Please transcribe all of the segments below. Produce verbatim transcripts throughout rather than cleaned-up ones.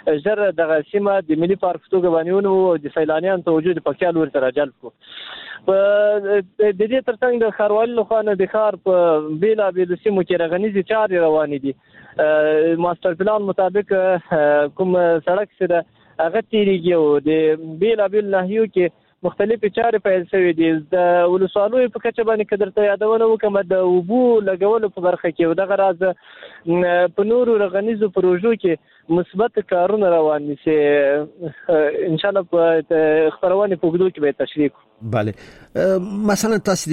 ژر د سیمه د ملي پارک توګه باندې او د سیلانیان توجه د پکتیا لور ته راجلب کو. په د دې ترڅنګ د ښاروالۍ لخوا نه د ښار په بیلابېلو سیمو کې رغنیزي چارې روانې دي. ماستر پلان مطابق کوم سړک سره هغه تیریږي او د بیلابېلو ناحیو کې مختلفې چارې پیل شوې دي. د ولسوالیو په کچه باندې که درته یادونه وکړم د اوبو لګولو په برخه کې دغه راز په نورو رغنیزو پروژو کې مثبت کارونه روان دي چې انشاءالله په خپرونې په اوږدو کې به تشریح کړو. بله، مثلا تاسو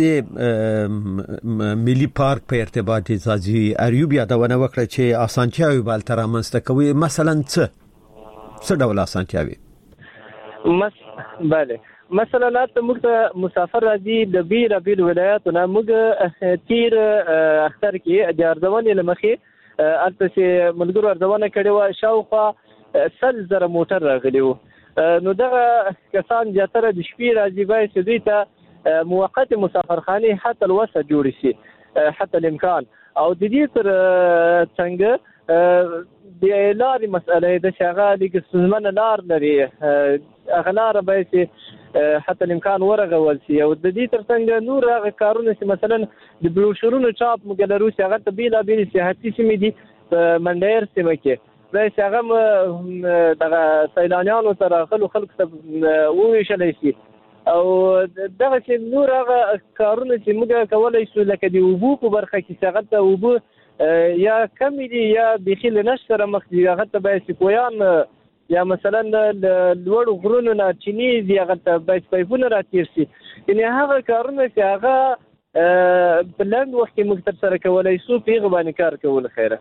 د ملي پارک په ارتباط ځاځي اریوب یادونه وکړه چې اسانتیاوي به هلته رامنځته کوي. مثلا څه څه ډول اسانتیاوي؟ مس بله مثلا ته موږ ته مسافر راځي د بیلابېلو ولایاتو نه. موږ تیر اختر کې د ارزونې له مخې هلته چې ملګرو ارزونه کړې وه شاوخوا سل زره موټر راغلي وو. نو دغه کسان زیاتره د شپې راځي باید چې دوی ته موقت مسافرخانې حتی الوسه جوړې شي حتی الامکان. او د دې تر څنګه د لارې مسئله د شغه د ستونزمنه لار لري هغه لاره باید چې حتی الامکان ورغول شي. او د دې ترڅنګ نور هغه کارونه چې مثلا د بروشورونو چاپ موږ لرو چې هغه ته بیلابېلې سیاحتي سیمې دي په منډیر سیمه کې باید چې هغه دغه سیلانیانو ته راغلو خلکو ته وویشلی شي. او دغه چې نور هغه کارونه چې موږ کولی شو لکه د اوبو په برخه کې چې هغه ته اوبه یا کمې دي یا بیخي له نشت سره مخ دي هغه ته باید چې کویان یا مثلا له لوړو غرونو نه چیني دي هغه ته باید پایپونه راتېر شي. یعنې هغه کارونه چې هغه په لنډ وخت کې موږ ترسره کولی شو په هغه باندې کار کول خیره.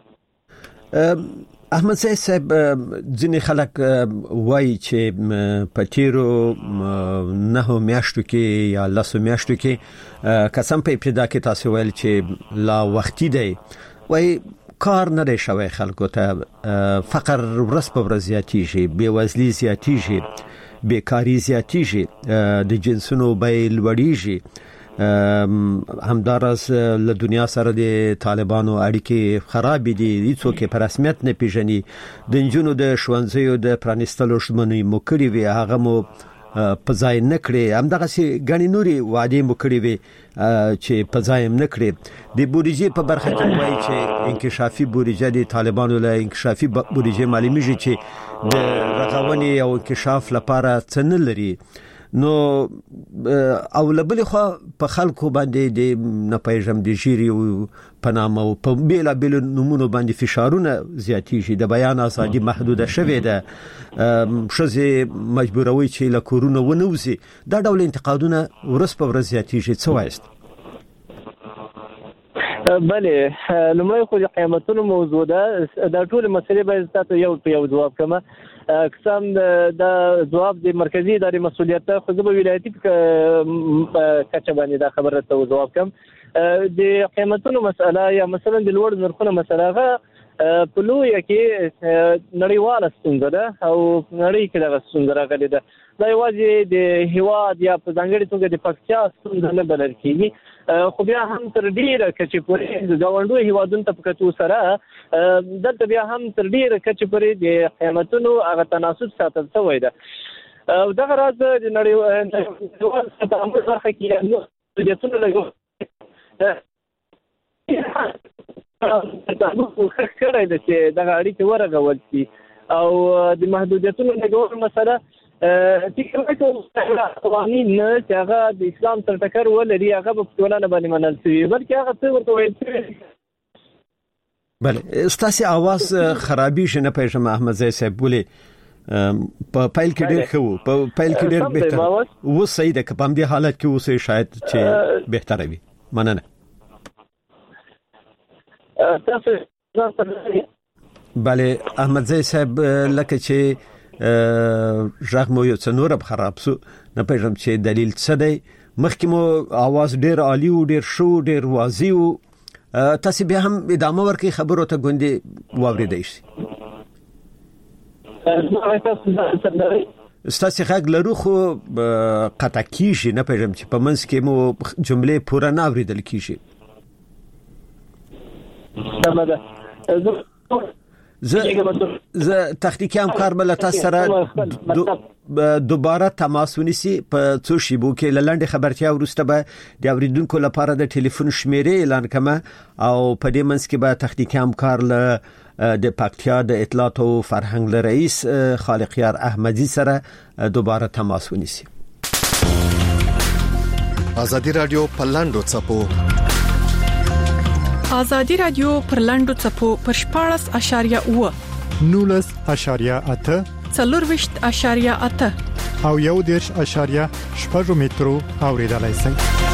احمد سعید صاحب، ځینې خلک وایي چې په تیرو نهو میاشتو کې یا لسو میاشتو کې قسم په ابتدا کې تاسو ویل چې لا وختي دی، وایي کار نه دی شوی خلکو ته، فقر ورځ په ورځ زیاتیږي، بېوزلي زیاتیږي، بیکاري زیاتیږي، د جنسونو بیې لوړیږي، همدارس له دنیا سره د طالبانو اړیکې خراب دي، هیڅوک په رسمیت نه پیژني، د نجونو د ښوونځیو د پرانیستلو ژمنې مو کړې وي هغه مو په ځای نه کړې، همدغسې ګڼې نورې وعدې مو کړې وي چې په ځای هم نه کړې. د بودیجې په برخه کې وایي چې انکشافي بودیجه د طالبانو له انکشافي بودیجې معلومیږي چې د رغونې او انکشاف لپاره څه نه لري. نو او لبل خو په خلکو باندې د نه پیژم د جیری او پنامه او په بیل بیل نمونه باندې فشارونه زیاتیږي، د بیان ازادي محدوده شوې ده، شزه مجبوروي چې له کورونه ونوزي. دا ډول انتقادونه ورس په ورځ زیاتیږي. څه وایست؟ بله، لومړی خو د قیامتونو موضوع ده، دا ټول مسلې باید تاسو یو په یو ځواب کما قسم د ځواب د مرکزی ادارې مسؤلیت ته خو د ولایتي کچه باندې دا خبره ته ځواب کوم. د قیمتونو مسله یا مثلا د لوړ نرخونو مسله هغه په لویه کې نړیواله ستونزه ده او نړۍ کې دغه ستونزه راغلې ده. دا یوازې د هیواد یا په ځانګړې توګه د پکتیا ستونزه نه بلل کېږي، خو بیا هم تر ډیره کچې پورې د ګاونډیو هیوادونو ته په کتو سره دلته بیا هم تر ډیره کچې پورې د قیمتونو هغه تناسب ساتل شوی ده. او دغه راز د نړیوال تعامل برخه کې محدودیتونه لګول کړی ده چې دغه اړیکې ورغول شي. او د محدودیتونو لګول مسله چې قوانین نه چې هغه د اسلام تر ټکر ولري هغه په ټولنه باندې منل شوي، بلکې هغه څه ورته ویل شوي. بله، ستاسې اواز خرابیږي، نه پوهېږم احمد ضیاء صاحب ولې په پیل کې ډېر ښه وو، په پیل کې ډېر بهتر اوس صحیح ده، که په همدې حالت کې اوسئ شاید چې بهتره وي. مننه. بله احمد ضیاء صاحب، لکه چې ژغ مو یو څه نور خراب سو، نه پوهېږم چې دلیل څه دی. مخکې مو اواز ډېر عالي و، ډېر ښه، ډېر واضح و، تاسې بیا هم ادامه ورکړئ خبرو ته، ګوندې واورېدی شي. ستاسې غږ لرو خو قطع کېږي، نه پوهېږم چې په منځ کې مو جملې پوره نه اورېدل کېږي. زه تخنیکی همکار بل تاسو سره دوباره تماس ونیسي په څو شیبو کې لاندې خبرتیا ورسته به د اوریدونکو لپاره د ټلیفون شمیرې اعلان کما او په دې منځ کې به تخنیکی همکار له د پکتیا د اطلاعات او فرهنګ له رئیس خالقیار احمدی سره دوباره تماس ونیسي. ازادي رادیو پلاندو چپو ازادي رادیو پرلاندو چپو پرشپارس اشاریه و نولس اشاریه اته څلورویشت اشاریه اته او یو دیرش اشاریه شپږ مترو اوریدلای شئ.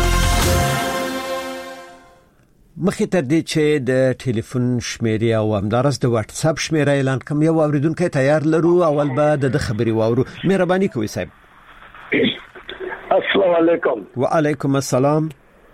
مخکې تر دې چې د ټلیفون شمیرې او همدارس د واتس اپ شمیره اعلان کوم یو اوریدونکو تیار لرو اول به د خبري واورو. مهرباني کوئ صاحب. السلام علیکم. وعلیکم السلام.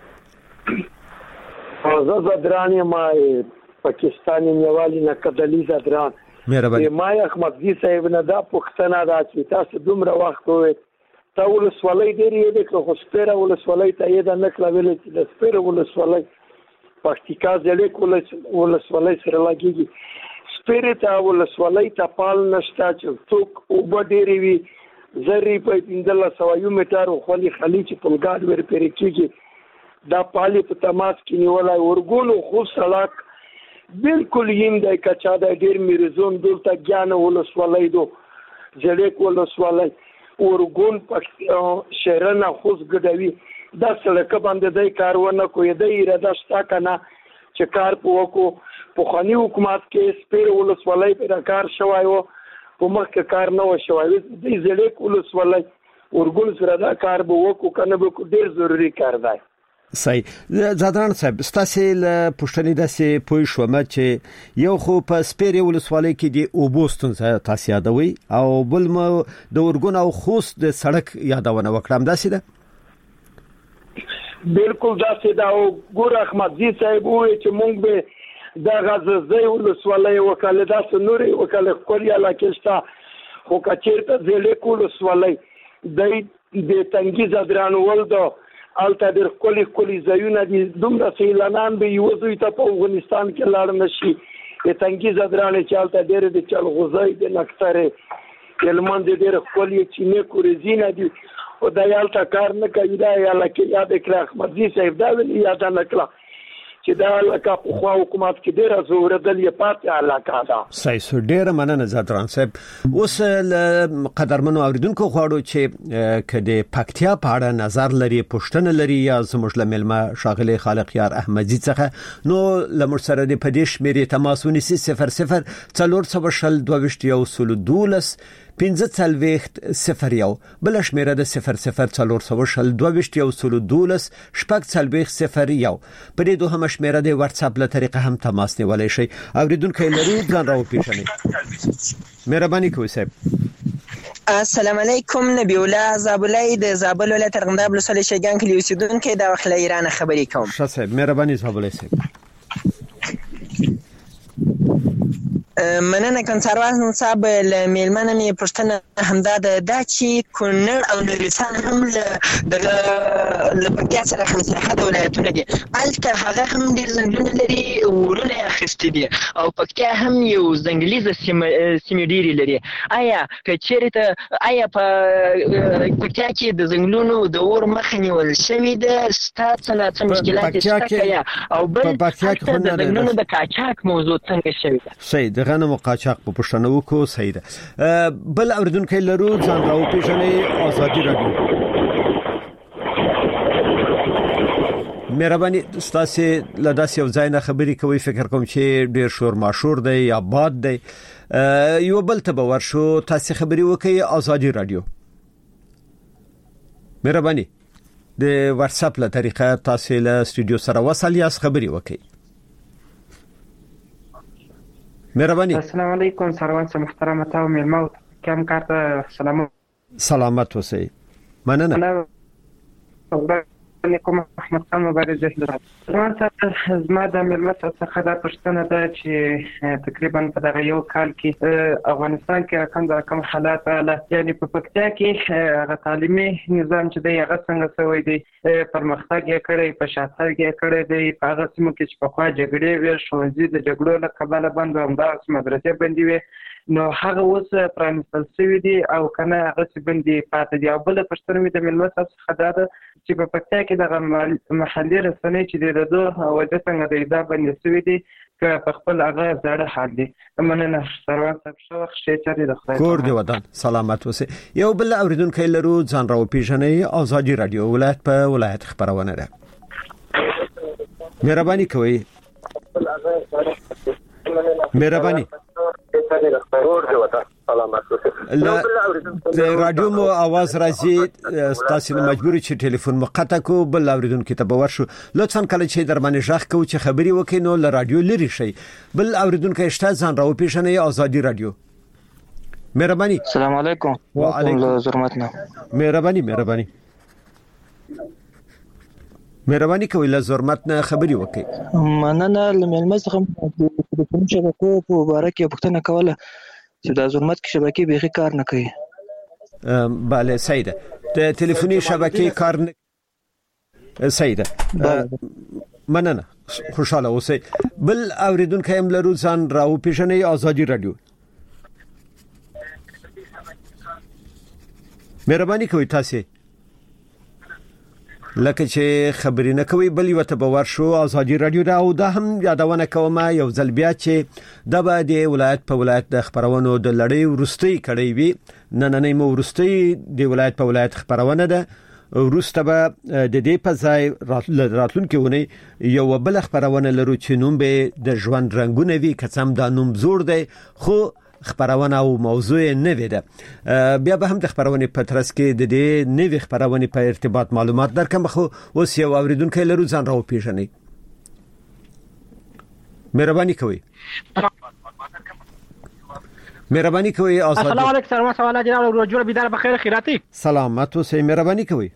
زه زدرانی ما پاکستانی نیوالی نه کدلی زدران. مهرباني. ما احمدزي صاحب نه دا پښتنه دا چې تاسو دومره وخت وې تاول سوالای ډیری دې که خسپره ول سوالای ته یې دا نکلا ویل چې د سپره ول سوالای پښتیکا ځلې کول ول سوالای سره لګيږي سپره ته ول سوالای ته پال نشتا چې څوک او ډیری وی زری په اندل سوایو میټر خو خلی چې پلګاد ور پرې کیږي دا پالي په تماس کې نیولای ورګونو خو سلاک بالکل یم د کچا د ډیر میرزون دلته ګان ول سوالای دو ځلې کول سوالای ورګون په شهرنه خوځ ګډوي دا سړک باندې دای کارونه کوي د اراده شتا کنه چې کار پوکو په خاني حکومت کې سپیر ولس ولای پر کار شوایو په مخ کې کار نه وشوي د زړه ولس ولای ورګل سره دا کار به وکړو کنه به ډیر ضروری کار دی. صحیح. زادران صاحب ستاسو له پښتنې داسې پوي شوم چې یو خو په سپیر ولسوالۍ کې دی او بوستون تاسو یادوي او بل مو د ورګون او خوست د سړک یادونه وکړم داسې ده. بالکل داسې دا ګور احمدزي صاحب وې چې مونږ به دا غزه ولسوالۍ وکاله داسې نوري وکاله کولیا لاکشتا خو کچیرته زلې کول ولسوالۍ د د تنګي زدران ولدو الته در کلی کلی زایونه دي دومره سیلانان به یوځوي ته په افغانستان کې لاړ نشي د تنګي زدران چې الته ډېر د چل غوزای د نکتره کلمان د ډېر کلی چې نه کورزینه دي او دا یالته کار نه کوي دا یالکه یاد کړه احمدزي صاحب دا ویل یاد نه کړه چې دا لکه په خوا حکومت کې ډېر زور دل یې پاتې علاقه ده. صحیح سو ډېر مننه زادران صاحب. اوس قدرمنو اوریدونکو غواړو چې کله پکتیا په اړه نظر لري پښتنه لري یا زموږ له ملما شاغله خالقیار احمدزي څخه نو لمر سره د پدیش مېری تماس ونیسي صفر صفر څلور سو شل دوه یو سل دولس پنځه څلوېښت صفر یو بل شمیره د صفر صفر څلور سو شل دوه یو سل دولس شپږ څلوېښت صفر یو په دې دوه مشمیره د واتس اپ له طریقه هم تماس نیولای شي. اوریدونکو لري ځان راو پیښنه. مهرباني کوئ صاحب. السلام علیکم. نبی الله زابلای د زابل ولایت ارغنداب ولسوالۍ شګان کلی اوسیدونکو د وخت له ایران خبرې کوم. ښه صاحب مهرباني زابلای صاحب. مننه کنسروان صاحب له میلمنې پښتنه همدا د چې کونړ او نورستان هم د لپاره سره خمسه ولایتونه دي الته هغه هم ډیر ځنګلونه لري ورونه اخیستي دي او پکتیا هم یو ځنګلیزه سیمه ډیری لري. آیا کچېرته آیا په پکتیا کې د ځنګلونو د اور مخه نیول شوې ده ستاسو نه څه مشکلات شته او بل د ځنګلونو د کاچاک موضوع څنګه شوې ده؟ صحیح د غنمو قاچاق په پښتنو کو صحیح ده. بل اوریدونکو لرو ځان راو پیژنې ازادي رادیو. مهرباني تاسو له داسې یو ځای نه خبرې کوي فکر کوم چې ډیر شور ماشور دی یا باد دی یو بل ته باور شو تاسو خبرې وکي ازادي رادیو. مهرباني د واتس اپ له طریقه تاسو له استودیو سره وصل یاس خبرې وکي. مهرباني. السلام علیکم سروان صاحب محترم تاسو ملمو کم کارته سلام سلامت اوسئ. مننه. علیکم احمد خان مبارزه حضرت زما زما د ملمت څخه دا پښتنه ده چې تقریبا په دغه یو کال کې افغانستان کې کوم د کوم حالات اله یعنی په پکتیا کې هغه تعلیمي نظام چې دی هغه څنګه شوی دی پرمختګ یې کړی په شاتګ یې کړی دی په هغه سیمو کې چې په خوا جګړې وې ښوونځي د جګړو له کبله بند همداسې مدرسې بندې وې نو هغه اوس پرانیستل شوي دي او که نه هغسې بندې پاتې دي او بله پوښتنه مې د مېلمه صاحب څخه دا ده چې په پکتیا کې دغه محلي رسنۍ چې دی د دو وجه څنګه دی دا بندې شوي دي که په خپل هغه زاړه حال دي مننه سروان صاحب ښه وخت ښې چارې د خدای کور دی ودان سلامت اوسئ یو بل اوریدونکی لرو ځان راوپېژنئ ازادي راډیو ولایت په ولایت خپرونه ده مهرباني کوئ مهرباني د رادیو مو आवाज راځي تاسو مجبور چې ټلیفون مو قطع کو بل اوریدونکو ته باور شو لطفا کله چې در باندې ژغ کو چې خبري وکړي نو ل رادیو لري شي بل اوریدونکو شته ځان راو پیژنې ازادي رادیو مهرباني السلام علیکم وعلیکم زرمتنا مهرباني مهرباني مهرباني کوئ له زرمتنا خبري وکړي مننه لملمه څخه د ټلیفون شبکو په اړه کې پوښتنه کوله چې د زرمت کې شبکې به کار نه کوي bale سیده د ټلیفوني شبکې کار نه سیده مننه خوشاله اوسئ بل اوریدونکو هم لرو ځان راو پیژنئ ازادي رادیو مهرباني کوئ تاسو لکه چې خبرې نه کوي بل یو ته باور شو ازادي رادیو دا او دا هم یادونه کوم یو ځل بیا چې د باندې ولایت په ولایت د خبرونو د لړۍ ورستي کړي وي نن نه مو ورستي د ولایت په ولایت خبرونه ده ورسته به د دې په ځای راتلونکي ونی یو بل خبرونه لرو چې نوم به د ژوند رنگونه وي کڅم دا نوم زور دی خو خبرونه او موضوع نه ویده بیا به هم د خبرونه په ترڅ کې د دې نوې خبرونه په ارتباط معلومات درکم خو اوس یو اوریدونکو لرو ځان راو پیژنئ مهرباني کوئ مهرباني کوئ ازادي السلام علیکم سلام سوال جناب رجوع بیدار بخیر خیراتی سلامت اوسئ مهرباني کوئ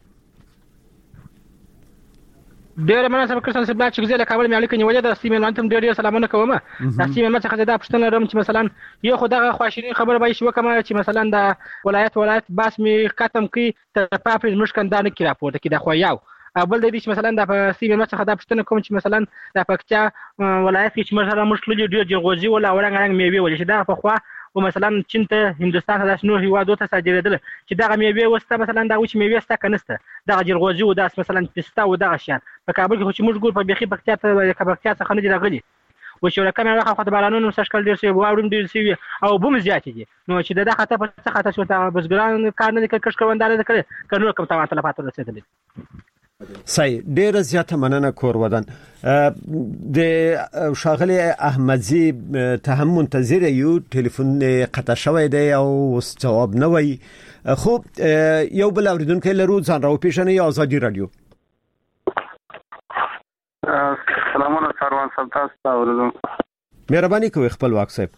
ډېر مننه سم کړم چې بل چې زه له کابل مې اړیکه نیولې د سیمه لانتم ډېر سلامونه کوم د سیمه څخه دا پښتنه لرم چې مثلا یو خدای خواشینی خبر به شي وکم چې مثلا د ولایت ولایت باس می ختم کی ته پاپز مشکندانه کی راپورته کی د خو یو بل د دې مثلا د سیمه څخه دا پښتنه کوم چې مثلا د پکتیا ولایت کې مثلا مشکل ډېر جغوزي ولا اورنګ رنګ میوي ولې چې دا په خو او مثلا چین ته هندستان ته د نور هیوادو ته صادرېدل چې دا میوه وسته مثلا دا وچ میوه سته کنسته دا جرغوزي او دا مثلا پستا او دا شان په کابل کې چې موږ ګور په بيخي پکتیا ته پکتیا څخه نه دی راغلي و چې ورکه مې واخه خاطر بارانونو سشکل ډیر شي واورم ډیر شي او بوم زیات دي نو چې دا خاطر په څه خاطر شو ته بزګران کار نه کوي کښ کوندار نه کوي کنو کوم ته ماته لپاره رسیدل صحیح ډیر زیاته مننه کور ودان د شاغلی احمدزی ته هم منتظر یو ټلیفون قطع شوی دی او جواب نه وای خو یو بل اوریدونکو لرو ځان راو پیژنئ ازادي رادیو سلامونه سروان صاحب تاسو ته اوریدم مهرباني کوئ خپل واک صاحب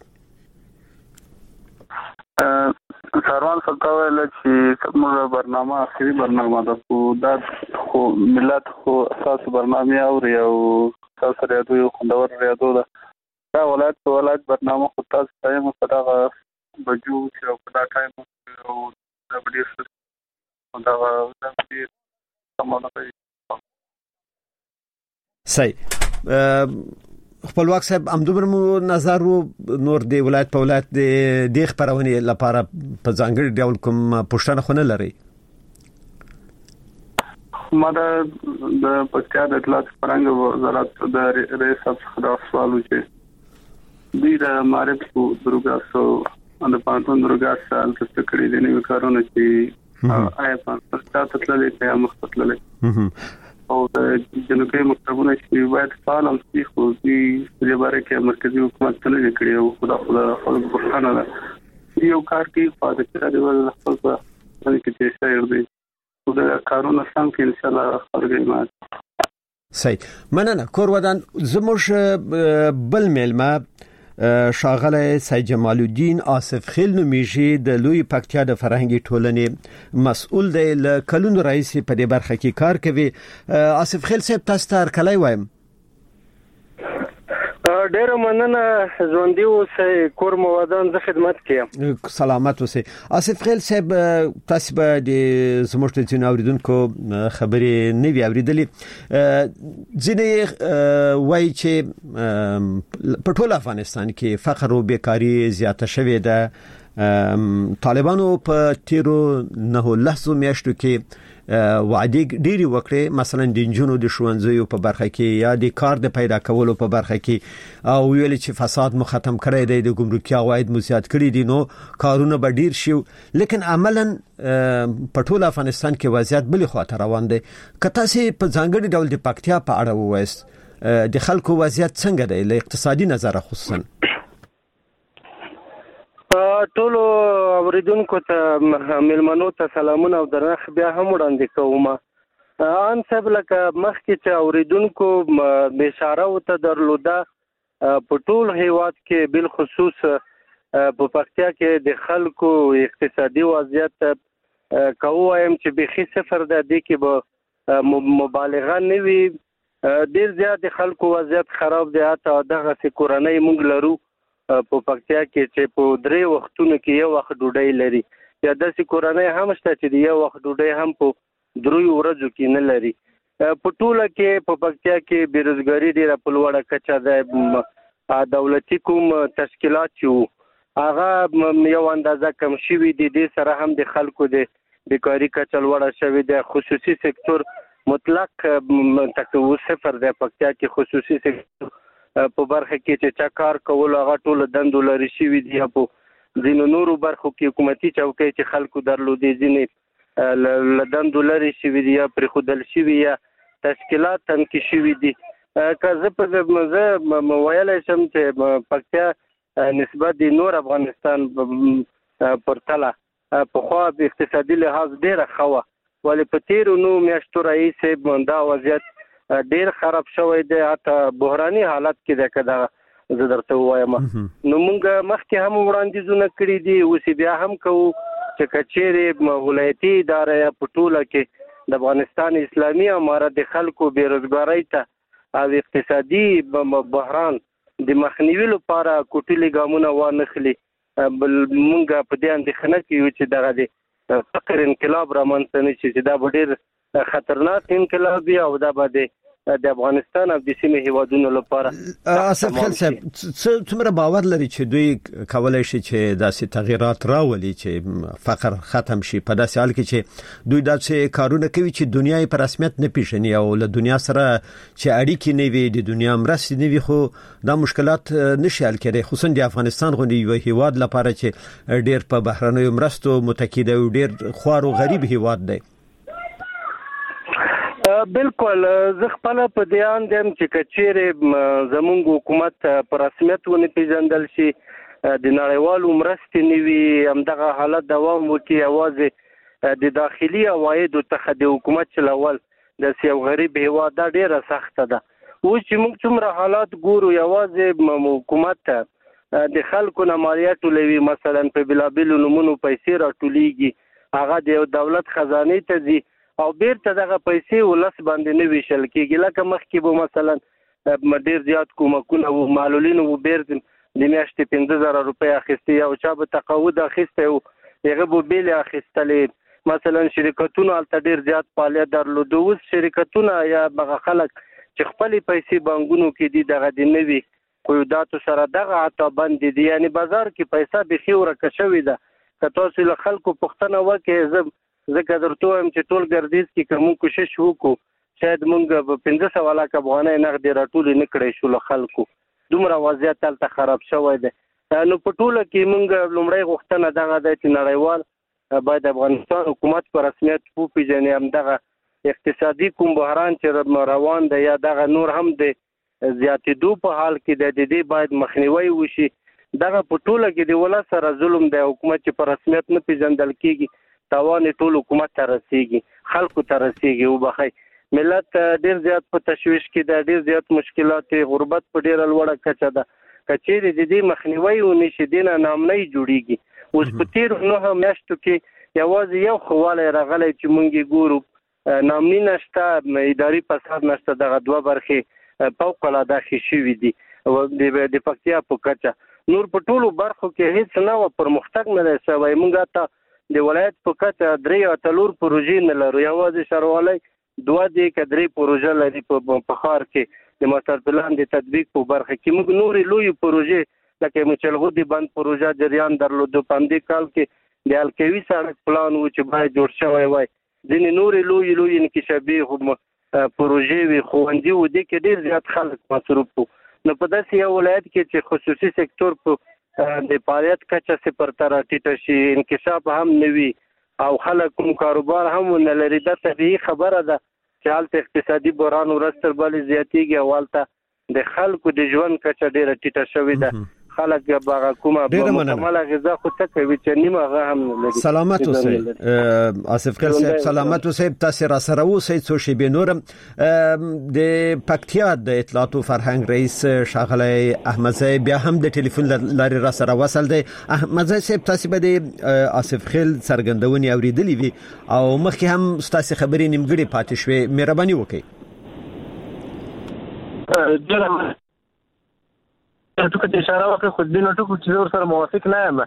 سروان صاحب ته ویل چې موږ برنامه اخري برنامه ده خو دا خو ملت خو اساس برنامه او یو تاسو ریاضو یو خوندور ریاضو ده دا ولایت په ولایت برنامه خو تاسو ته مو په دغه بجو چې په دا ټایم او دا ډیر دا دا سمونه کوي صحیح خپلواک صاحب امدوبر مو نظر نور دی ولایت په ولایت د خبرونه لپاره په ځانګړي ډول کوم پښتنه خونه لري ما د پکتیا د اطلاعات فرهنګ وزارت د رئیس صاحب څخه سوال وکړ دوی د معرفت دروګاسو ان په پانتون دروګاس سال څخه کړی دي نو کارونه چې آیا په تاسو تللې ته مختصلې او د جنوبي مکتبونو چې باید فعال هم شي خو دې لپاره کې مرکزی حکومت ته نه کړی او خدا خدا خلک بخښنه ده یو کار کې فاده کړی دی ول خپل په کې چې شایر دی خو دا کارونه سم کې ان شاء الله خلک مات صحیح مننه کور ودان زموږ بل ملما ښاغلی سید جمال الدین آصف خیل نومیږي د لوی پکتیا د فرهنګي ټولنې مسؤل دی له کلونو راهیسې په دې برخه کې کار کوي. آصف خیل صاحب تاسو ته هرکلی وایم. ډیره مننه ژوندي اوسئ کور مو ودان زه خدمت کوم. سلامت اوسئ. آصف خیل صاحب تاسو به د زموږ د ځینو اوریدونکو خبرې نه وي اوریدلې. ځینې وایي چې په ټول افغانستان کې فقر او بیکاری زیاته شوې ده. طالبانو په تیرو نه لسو میاشتو کې وعده ډیری وکړي، مثلا د جنونو د ښوونځیو په برخه کې یا د کار د پیدا کولو په برخه کې، او ویل چې فساد مو ختم کړی دی، د ګمرکي عواید مو زیات کړي دي، نو کارونه به ډیر شي. لیکن عملاً په ټول افغانستان کې وضعیت بل خواته روان دی. که تاسو په ځانګړي ډول د پکتیا په اړه ووایست، د خلکو وضعیت څنګه دی له اقتصادي نظره خصوصا؟ ټولو اوریدونکو ته ملمنو ته سلامونه او درنښت بیا هم وړاندې کوم. ان صاحب لکه مخکې چې اوریدونکو اشاره وته درلوده، په ټول هیواد کې بل خصوص په پکتیا کې د خلکو اقتصادي وضعیت کوم چې بخي صفر ده، د کې به مبالغه نه وي. ډیر زیات خلکو وضعیت خراب دی. حتی دغه سې کورنۍ موږ لرو په پکتیا کې چې په درې وختونو کې یو وخت ډوډۍ لري، یا داسې کورنۍ هم شته چې د یو وخت ډوډۍ هم په دریو ورځو کې نه لري. په ټوله کې په پکتیا کې بیروزګاري ډیره په لوړه کچه ده. دولتي کوم تشکیلات چې هغه یو اندازه کم شوي دي، دې سره هم د خلکو د بیکاري کچه لوړه شوې ده. خصوصي سکتور مطلق تقریبا صفر دی. پکتیا کې خصوصي سکتور په برخه کې چې چا کار کول هغه ټول دندو لري شوي دي. په ځینو نورو برخو کې حکومتي چوکۍ چې خلکو درلودي ځینې له دندو لري شوي دي یا پرېښودل شوي یا تشکیلات تنکي شوي دي. که زه په زه ویلی شم چې پکتیا نسبت د نور افغانستان پرتله پخوا په اقتصادي لحاظ ډېره ښه وه، ولې په تېرو نو میاشتو راهیسې دا وضعیت ډیر خراب شوی دی. حتی بحراني حالت کې ده. که دا زه درته ووایم نو موږ مخکې هم وړاندیزونه کړي دي، اوس بیا هم کوو چې که چیرې ولایتي اداره په ټوله کې د افغانستان اسلامي امارت د خلکو بېروزګارۍ ته او اقتصادي بحران د مخنیوي لپاره کوټلي ګامونه وانخلي، موږ په دې اندېښنه کې یو چې دغه د فقر انقلاب رامنځته نه شي، چې دا به ډېر خطرناک انقلاب او دا به د افغانستان او د سیمې هیوادونو لپاره. آصف خیل صاحب څومره باور لري چې دوی کولای شي چې داسې تغیرات راولي چې فقر ختم شي، په داسې حال کې چې دوی داسې کارونه کوي چې دنیا یې په رسمیت نه پیژني او له دنیا سره چې اړیکې نه وي، د دنیا مرستې نه وي، خو دا مشکلات نشي حل کېدای، خصوصا د افغانستان غوندې یو هیواد لپاره چې ډېر په بهرنیو مرستو متکی دی او ډېر خوار او غریب هیواد دی. بالکل زه خپل په دې اند یم چې که چیرې زموږ حکومت په رسمیت ونه پیژندل شي، د نړیوالو مرستې نه وي، همدغه حالت دوام وکړي، یوازې د داخلي عوایدو څخه د حکومت چلول د یو غریب هیواد دا ډېره سخته ده. اوس چې موږ څومره حالات ګورو، یوازې حکومت ته د خلکو نه مالیه ټولوي، مثلا په بېلابېلو نومونو پیسې راټولیږي، هغه د یو دولت خزانې ته ځي او بیرته دغه پیسې ولس باندې نه ویشل کېږي. لکه مخکې به مثلا ډېر زیات کومکونه و، معلولینو و بیر د میاشتې پنځه زره روپۍ اخیستې، او چا به تقاعد اخیستی و هغه به بیلې اخیستلې. مثلا شرکتونو هلته ډېر زیات فعالیت درلوده. اوس شرکتونه یا هغه خلک چې خپلې پیسې بانکونو کې دي دغه د نوي قیوداتو سره دغه عطا بندې دي، یعنې بازار کې پیسه بیخي ورکه شوې ده. که تاسو له خلکو پوښتنه وکړئ، زه ځکه درته وایم چې ټول ګردیز کې که موږ کوشش وکړو شاید موږ به پنځه سوه لکه افغانۍ نغدې راټولې نه کړی شو له خلکو، دومره وضعیت هلته خراب شوی دی. نو په ټوله کې موږ لومړی غوښتنه دغه دی چې نړیوال باید افغانستان حکومت په رسمیت وپېژني، همدغه اقتصادي کوم بحران چې روان دی یا دغه نور هم د زیاتېدو په حال کې دی، د دې باید مخنیوی وشي. دغه په ټوله کې د ولس سره ظلم دی. حکومت چې په رسمیت نه پېژندل کېږي، تاوان ټول حکومت ته رسیږي، خلکو ته رسیږي. وبخئ ملت ډېر زیات په تشویش کې دی، ډېر زیات مشکلات، غربت په ډېره لوړه کچه ده. کچېرې د دې مخنیوي ونشي دینه نامنۍ جوړیږي. اوس په تیر نهه میاشتو کې یوازې یو خواله راغلی چې مونږ ګورو نامنۍ نشته، اداري فساد نشته، دغه دوه برخې فوق العاده ښې شوي دي د پکتیا په کچه. نور په ټولو برخو کې هیڅ نه و پرمختګ نه دی شوی. مونږ ته د ولایت په کچه درې او څلور پروژې نه لرو، یوازې ښاروالۍ دوه دې که درې پروژه لري په ښار کې د ماستر پلان د تطبیق په برخه کې. موږ نورې لویې پروژې لکه مچلغودي بند پروژه جریان درلودو، په همدې کال کې د الکوي سړک پلان و چې باید جوړ شوی وای، ځینې نورې لویې لویې انکشافي پروژې وي، ښوونځي و، دې کې ډېر زیات خلک مصروف وو. نو په داسې یو ولایت کې چې خصوصي سکتور په د فعالیت کچه صفر ته راټیټه شي، انکشاف هم نه وي او خلک کوم کاروبار هم ونه لري، دا طبیعي خبره ده چې هلته اقتصادي بحران ورځ تر بلې زیاتېږي او هلته د خلکو د ژوند کچه ډېره ټیټه شوې ده. خلک به کومه مکمله غذا خو څه کوي چې نیمه هغه هم نه لري. سلامت اوسئ آصف خیل صاحب، سلامت اوسئ. تاسو را سره اوسئ څو شیبې نورم. د پکتیا د اطلاعات او فرهنګ رئیس ښاغلی احمدزی بیا هم د ټلیفون لارې را سره وصل دی. احمدزی صاحب، تاسو به د آصف خیل څرګندونې اوریدلې وي او مخکې هم تاسو خبرې نیمګړې پاتې شوې، مهرباني وکړئ. ټکو ته اشاره وکړه، خو دې نو ټکو چې زه سره موافق نه یم.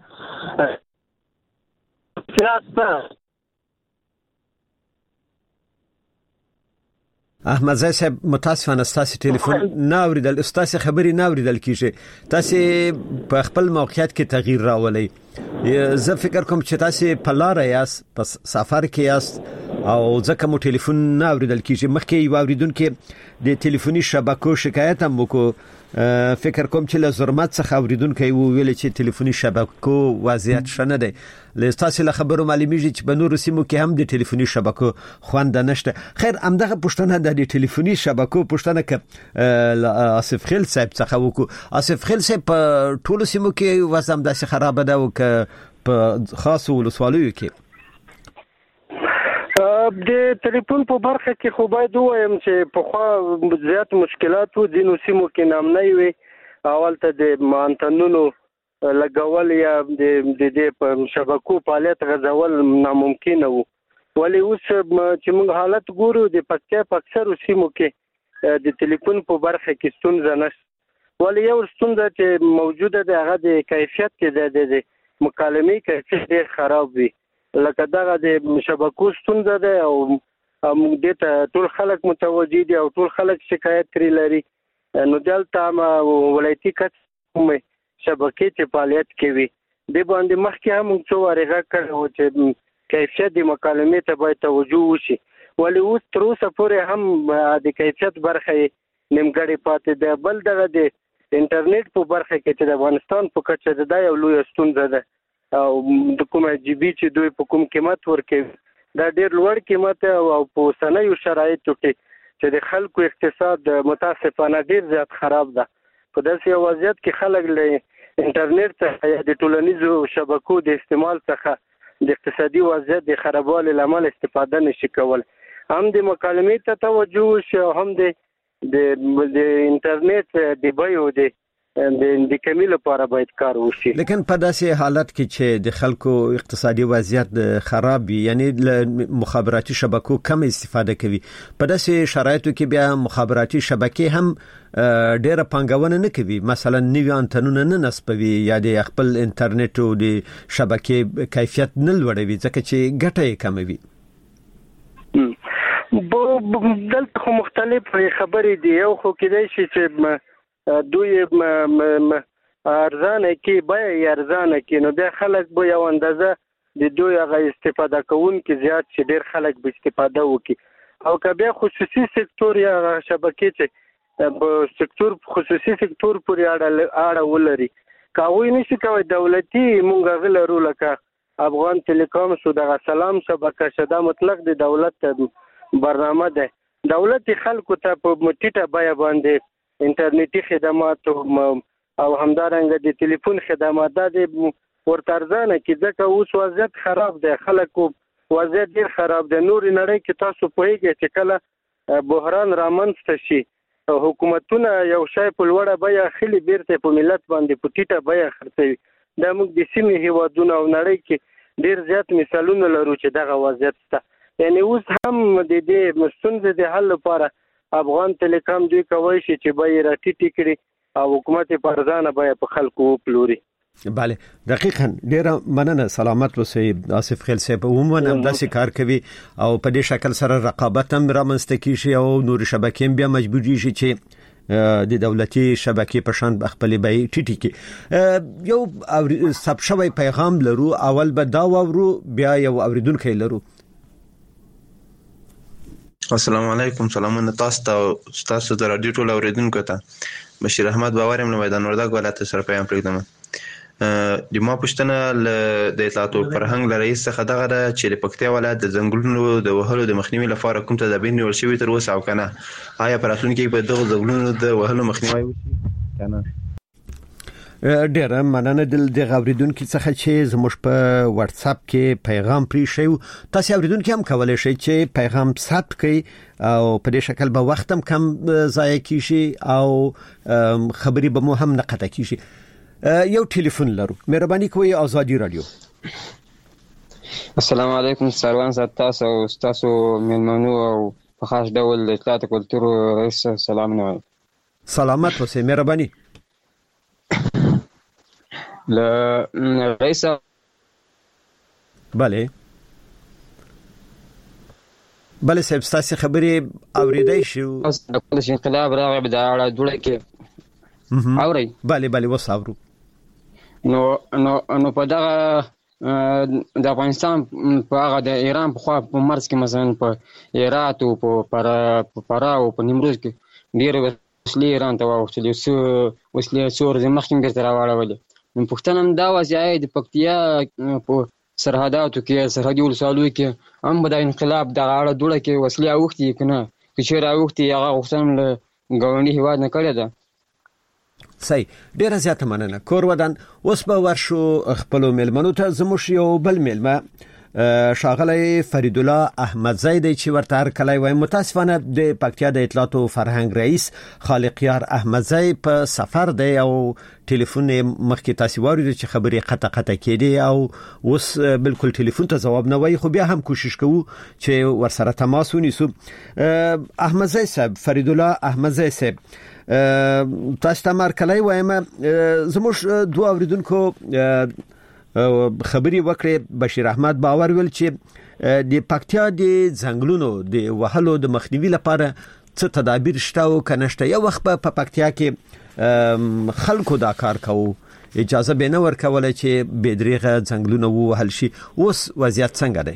احمدزی صاحب، متاسفانه ستاسو ټلیفون نه اوریدل، ستاسو خبرې نه اوریدل کیږي. تاسو په خپل موقعیت کې تغییر راولئ. زه فکر کوم چې تاسو په لار یاست، په سفر کې یاست او ځکه مو ټلیفون نه اوریدل کیږي. مخکې یو اوریدونکو د ټلیفوني شبکو شکایت هم وکړ. فکر کوم چې له زرمت څخه اوریدونکو ویل چې ټلیفوني شبکو وضعیت شنه دی. له تاسو له خبرو معلومیږي چې په نورو سیمو کې هم د ټلیفوني شبکو خوند نشته. خیر، همدغه پښتنه د ټلیفوني شبکو پښتنه ک آصف خیل صاحب څخه وکړو. آصف خیل صاحب، په ټولو سیمو کې وضع هم داسې خراب ده او ک په خاصو ولسوالیو کې د ټلیفون په برخه کې خو باید ووایم چې پخوا زیات مشکلات وو، ځینو سیمو کې نامنۍ وي، اولته د مانتنونو لګول یا د دې په شبکو فعالیت غځول ناممکن وو. ولی اوس چې موږ حالت ګورو د پکتیا په اکثرو سیمو کې د ټلیفون په برخه کې ستونزه نشته. ولی یو ستونزه چې موجوده ده هغه د کیفیت کې ده، د مکالمې کیفیت ډېر خراب وي. لکه دغه د شبکو ستونزه ده او موږ دې ته ټول خلک متوجه دي او ټول خلک شکایت ترې لري. نو دلته ولایتي کچه کومې شبکې چې فعالیت کوي دې باندې مخکې هم موږ څو وارې غږ کړی و چې کیفیت د مکالمې ته باید توجه وشي. ولې اوس تر اوسه پورې هم د کیفیت برخه یې نیمګړې پاتې ده. بل دغه د انټرنیټ په برخه کې چې د افغانستان په کچه دا یو لویه ستونزه ده او د کومه جی بي چې دوی په کوم قیمت ورکوي دا ډېر لوړ قیمت او په اوسنیو شرایطو کې چې د خلکو اقتصاد متاسفانه ډېر زیات خراب ده. په داسې یو وضعیت کې خلک له انټرنیټ څخه یا د ټولنیزو شبکو د استعمال څخه د اقتصادي وضعیت د خرابوالي له امله استفاده نشي کولی. هم د مکالمې ته توجه وشي او هم د د انټرنیټ د بیو د د کمی لپاره باید کار وشي. لیکن په داسې حالت کې چې د خلکو اقتصادي وضعیت خراب وي، یعنی مخابراتي شبکو کم استفاده کوي، په داسې شرایطو کې بیا مخابراتي شبکې هم ډېره پانګونه نه کوي. مثلا نوي انټنونه نه نصبوي یا د خپل انټرنیټ او د شبکې کیفیت نه لوړوي ځکه چې ګټه یې کموي. دلته خو مختلف خبرې دي. یو خو کېدای شي چې دوی ارزانه کې بیه یې ارزانه کې، نو بیا خلک به یو اندازه د دوی هغه استفاده کوونکي زیات چې ډېر خلک به استفاده وکړي. او که بیا خصوصي سکتور یا شبکې چې په سکتور خصوصي سکتور پورې اړه ولري، که هغوی نشي کولی دولتي مونږ هغه لرو لکه افغان ټیلیکام شو، دغه سلام شبکه شو، دا مطلق د دولت برنامه ده. دولت خلکو ته په ټیټه بیه باندې انټرنیټي خدمات او همدارنګه د ټلیفون خدمات د ورته ارزانه کې، ځکه اوس وضعیت خراب دی، خلکو وضعیت ډېر خراب دی. نورې نړۍ کې تاسو پوهیږئ چې کله بحران رامنځته شي حکومتونه یو شی په لوړه بیه خلی بیرته په ملت باندې په ټیټه بیه خرڅوي. دا موږ د سیمې هیوادونو او نړۍ کې ډیر زیات مثالونه لرو چې دغه وضعیت شته. یعنی اوس هم د دې ستونزې د حل لپاره افغان ټیلیکام دوی کوي چې بیه راټیټې کړي او حکومت په ارزانه بیه په خلکو وپلوري. بله دقیقاً ډیره مننه. سلامت اوسئ آصف خیل صاحب. عموما هم داسې کار کوي او په دې شکل سره رقابت هم رامنځته کیږي او نور شبکې بیا مجبوري شي چې د دولتي شبکې په شان خپلې بیې ټیټې کړي. یو ثبت شوی پیغام لرو، اول به دا واورو بیا یو اوریدونکی لرو. السلام علیکم. سلامونه تاسو ته تاسو د رادیو ټول اوریدونکو ته. بشیر احمد باورم له میدان وردګ ولایت سره پیغام پرېږدم. د ما پښتنه د اطلاعات او فرهنګ له رئیس څخه دغه ده چې د پکتیا ولایت د ځنګلونو د وهلو د مخنیوي لپاره کوم تدابیر نیول شوي تر اوسه او کنه؟ آیا په راتلونکي کې به دغه ځنګلونو د وهلو مخنیوي وشي کنه؟ ډیره مننه د اوریدونکو څخه چې زموږ په واتس اپ کې پیغام پری شو. تاسو اوریدونکو هم کولای شئ چې پیغام ثبت کړئ او په دې شکل به وخت هم کم ضایع کیږي او خبري به مو هم نه قطع کیږي. یو ټلیفون لرو. مهرباني کوئ آزادی رادیو. السلام علیکم. سروان صاحب تاسو او تاسو مېلمنو او په خاص ډول د اطلاعات کلتور رئیس سلام نه. سلامت اوسئ. مهرباني. ل رئیس بله بله صاحب تاسو خبرې اوریدای شو. د انقلاب راغی د اړه دوړه کې اوري. بله بله وساورو. نو نو نو په دغه د افغانستان په هغه د ایران په خوا په مرز کې مثلا په هرات او په فراه او په نیمروز کې ډېر وسلې ایران ته واوښتلې، څو وسلې څو ورځې مخکې بیرته راواړولې. نو پوښتنه هم دا وه چې آیا د پکتیا په سرحداتو کې سرحدي ولسوالیو کې هم به د انقلاب دغه اړه دوړه کې وسلې اوښتې که نه؟ که چېرې اوښتې هغه غوښتنه له ګاونډي هېواد نه کړې ده. صحیح. ډیره زیاته مننه. کور ودان اوس به ورشو خپلو میلمنو ته. زموږ یو بل میلمه ښاغلی فرید الله احمدزی دی چې ورته هر کلی وایم. متاسفانه د پکتیا د اطلاعات او فرهنګ رئیس خالقیار احمدزی په سفر دی او ټلیفون مخکې تاسو واورید چې خبرې قطع قطع کېدې او اوس بالکل ټلیفون ته جواب نه وایي، خو بیا هم کوشش کوو چې ورسره تماس ونیسو. احمدزی صاحب، فرید الله احمدزی صاحب، تاسو ته مرکلای وایم. زموږ دوه اوریدونکو خبري وکړې. بشیر احمد باور ویل چې د پکتیا د ځنګلونو د وهلو د مخنیوي لپاره څه تدابیر شته او کنه شته. یو وخت په پکتیا کې خلکو دا کار کوو، اجازه به نه ورکوله چې بېدریغه ځنګلونه ووهل شي. اوس وضعیت څنګه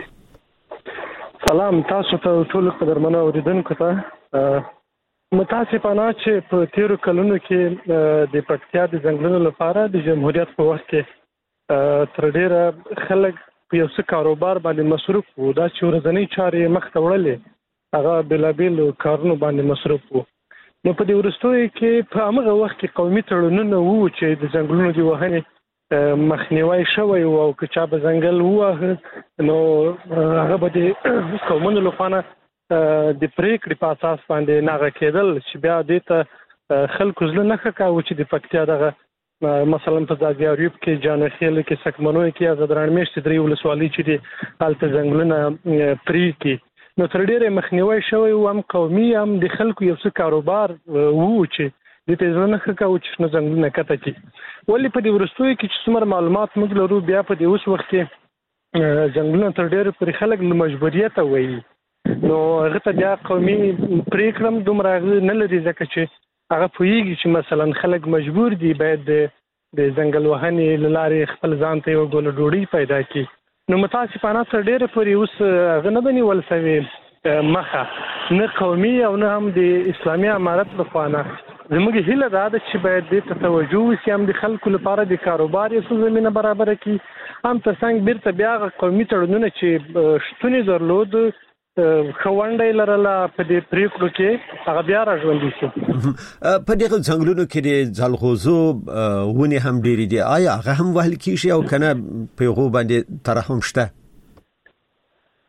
دی؟ سلام تاسو ته ټول قدرمنو اوریدونکو ته. متاسفانه چې په تیرو کلونو کې د پکتیا د ځنګلونو لپاره د جمهوریت په وخت کې تر ډیره خلک په یو څه کاروبار باندې مصروف وو. دا چې ورځنۍ چارې مخ ته وړلې هغه بېلابېلو کارونو باندې مصروف وو. نو په دې وروستیو کې په همغه وخت کې قومي تړونونه وو چې د ځنګلونو د وهنې مخنیوی شوی و او که چا به ځنګل وواهه نو هغه به د قومونو لخوا د پریکړې په اساس باندې ناغه کېدل چې بیا دې ته خلکو زړه نه ښه کاوه چې د پکتیا دغه مثلا په ځاځیاریوب کې، جانخیل کې، سکمنوی کې یا زدرانمیشت درې ولسوالۍ چې دي هلته ځنګلونه پرې کړي. نو تر ډېره مخنیوی شوی و، هم قومي هم د خلکو یو څه کاروبار وو چې دې ته زړه نه ښه کاوه چې شنه ځنګلونه قطع کړي. ولې په دې وروستیو کې چې څومره معلومات موږ لرو بیا په دې اوس وخت کې ځنګلونه تر ډېره پورې خلک له مجبوریته وایي. نو هغه ته بیا قومي پریکړه دومره نه لري ځکه چې هغه پوهیږي چې مثلا خلک مجبور دي باید د ځنګل وهنې له لارې خپل ځان ته یو ګوله ډوډۍ پیدا کړي. نو متاسفانه تر ډېره پورې اوس هغه نه ده نیول سوې مخه، نه قومي او نه هم د اسلامي امارت لخوا نه. زموږ هیله دا ده چې باید دې ته توجه وشي، هم د خلکو لپاره د کاروبار یو څه زمینه برابره کړي، هم تر څنګ بیرته بیا هغه قومي تړونونه چې شتون یې درلود خوانډه لرله په دې پریکړو کې هغه بیا راژوندي شي. په دغه ځنګلونو کې د ځلغوزو ونې هم ډېرې دي، آیا هغه هم وهل کیږي او کنه په هغو باندې ترحم شته؟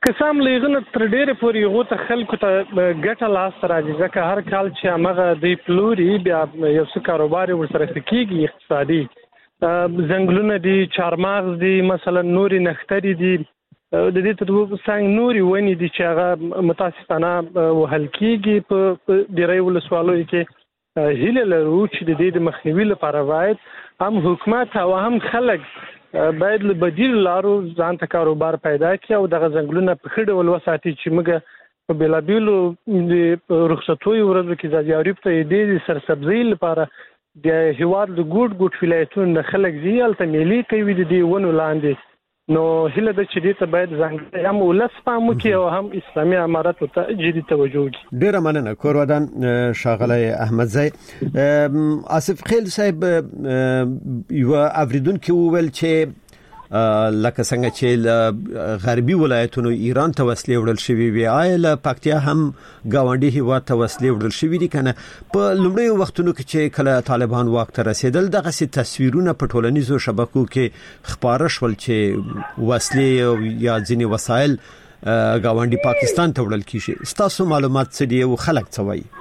قسم لغنه تر ډیره پورې هغه ته خلکو ته ګټه لاس راځي ځکه هر کال چې هغه د پلوري بیا یو څه کاروبار ورسره کیږي اقتصادي ځنګلونه دي چارمغز دي مثلا نوري نختري دي د دې تر څنګ نوري ونی دي چې هغه متاسفانه وهل کیږي په ډیری ولسوالۍ کې هیله لرو چې د دې د مخنیوي لپاره باید هم حکومت او هم خلک باید له بدیل لارو ځان ته کاروبار پیدا کړي او دغه ځنګلونه په ښه ډول وساتي چې موږ په بېلابېلو د رخصتیو ورځو کې د یاریب ته د سرسبزۍ لپاره د هېواد د ګوټ ګوټ ولایتونو نه خلک ځي هلته میلې کوي د دې ونو لاندې نو هیله ده چې دې ته باید ځانګړی هم ولس پام وکړي او هم اسلامي اماراتو ته جدي توجه وکړي. ډېره مننه کور ودان ښاغلی احمدزی. آصف خیل صاحب یو اوریدونکي وویل چې لکه څنګه چې غربي ولایتونو ایران ته وسلې وړل شوې وي آیا له پکتیا هم ګاونډي هیواد ته وسلې وړل شوې دي کنه؟ په لومړیو وختونو کې چې کله طالبان واک ته رسیدل دغه سي تصویرونه په ټولنیزو شبکو کې خبره شول چې وسلې یا ځینې وسایل ګاونډي پاکستان ته وړل کیږي. ستاسو معلومات څه دي او خلک څه وایي؟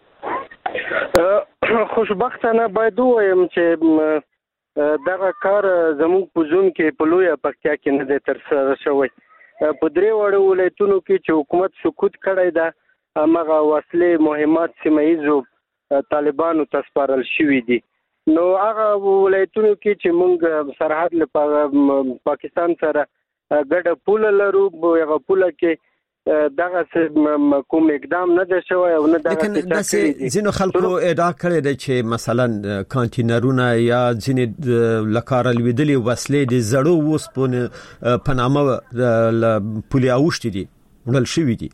خوشبختانه باید وایم چې دغه کار زموږ په زون کې په لویه پکتیا کې نه دی ترسره شوی. په درې وړو ولایتونو کې چې حکومت سکوت کړی ده هماغه وسلې مهمات سیمه ییزو طالبانو ته سپارل شوي دي. نو هغه ولایتونو کې چې موږ سرحد له پاکستان سره ګډه پوله لرو هغه پوله کې دغه کوم اقدام نه ده شوی او نه دغه څه ځینو خلکو ادعا کړې ده چې مثلا کانټینرونه یا ځینې لکاره لویدلې وسلې د زړو وسپونه په نامه پولې اوښتې دي وړل شوي دي.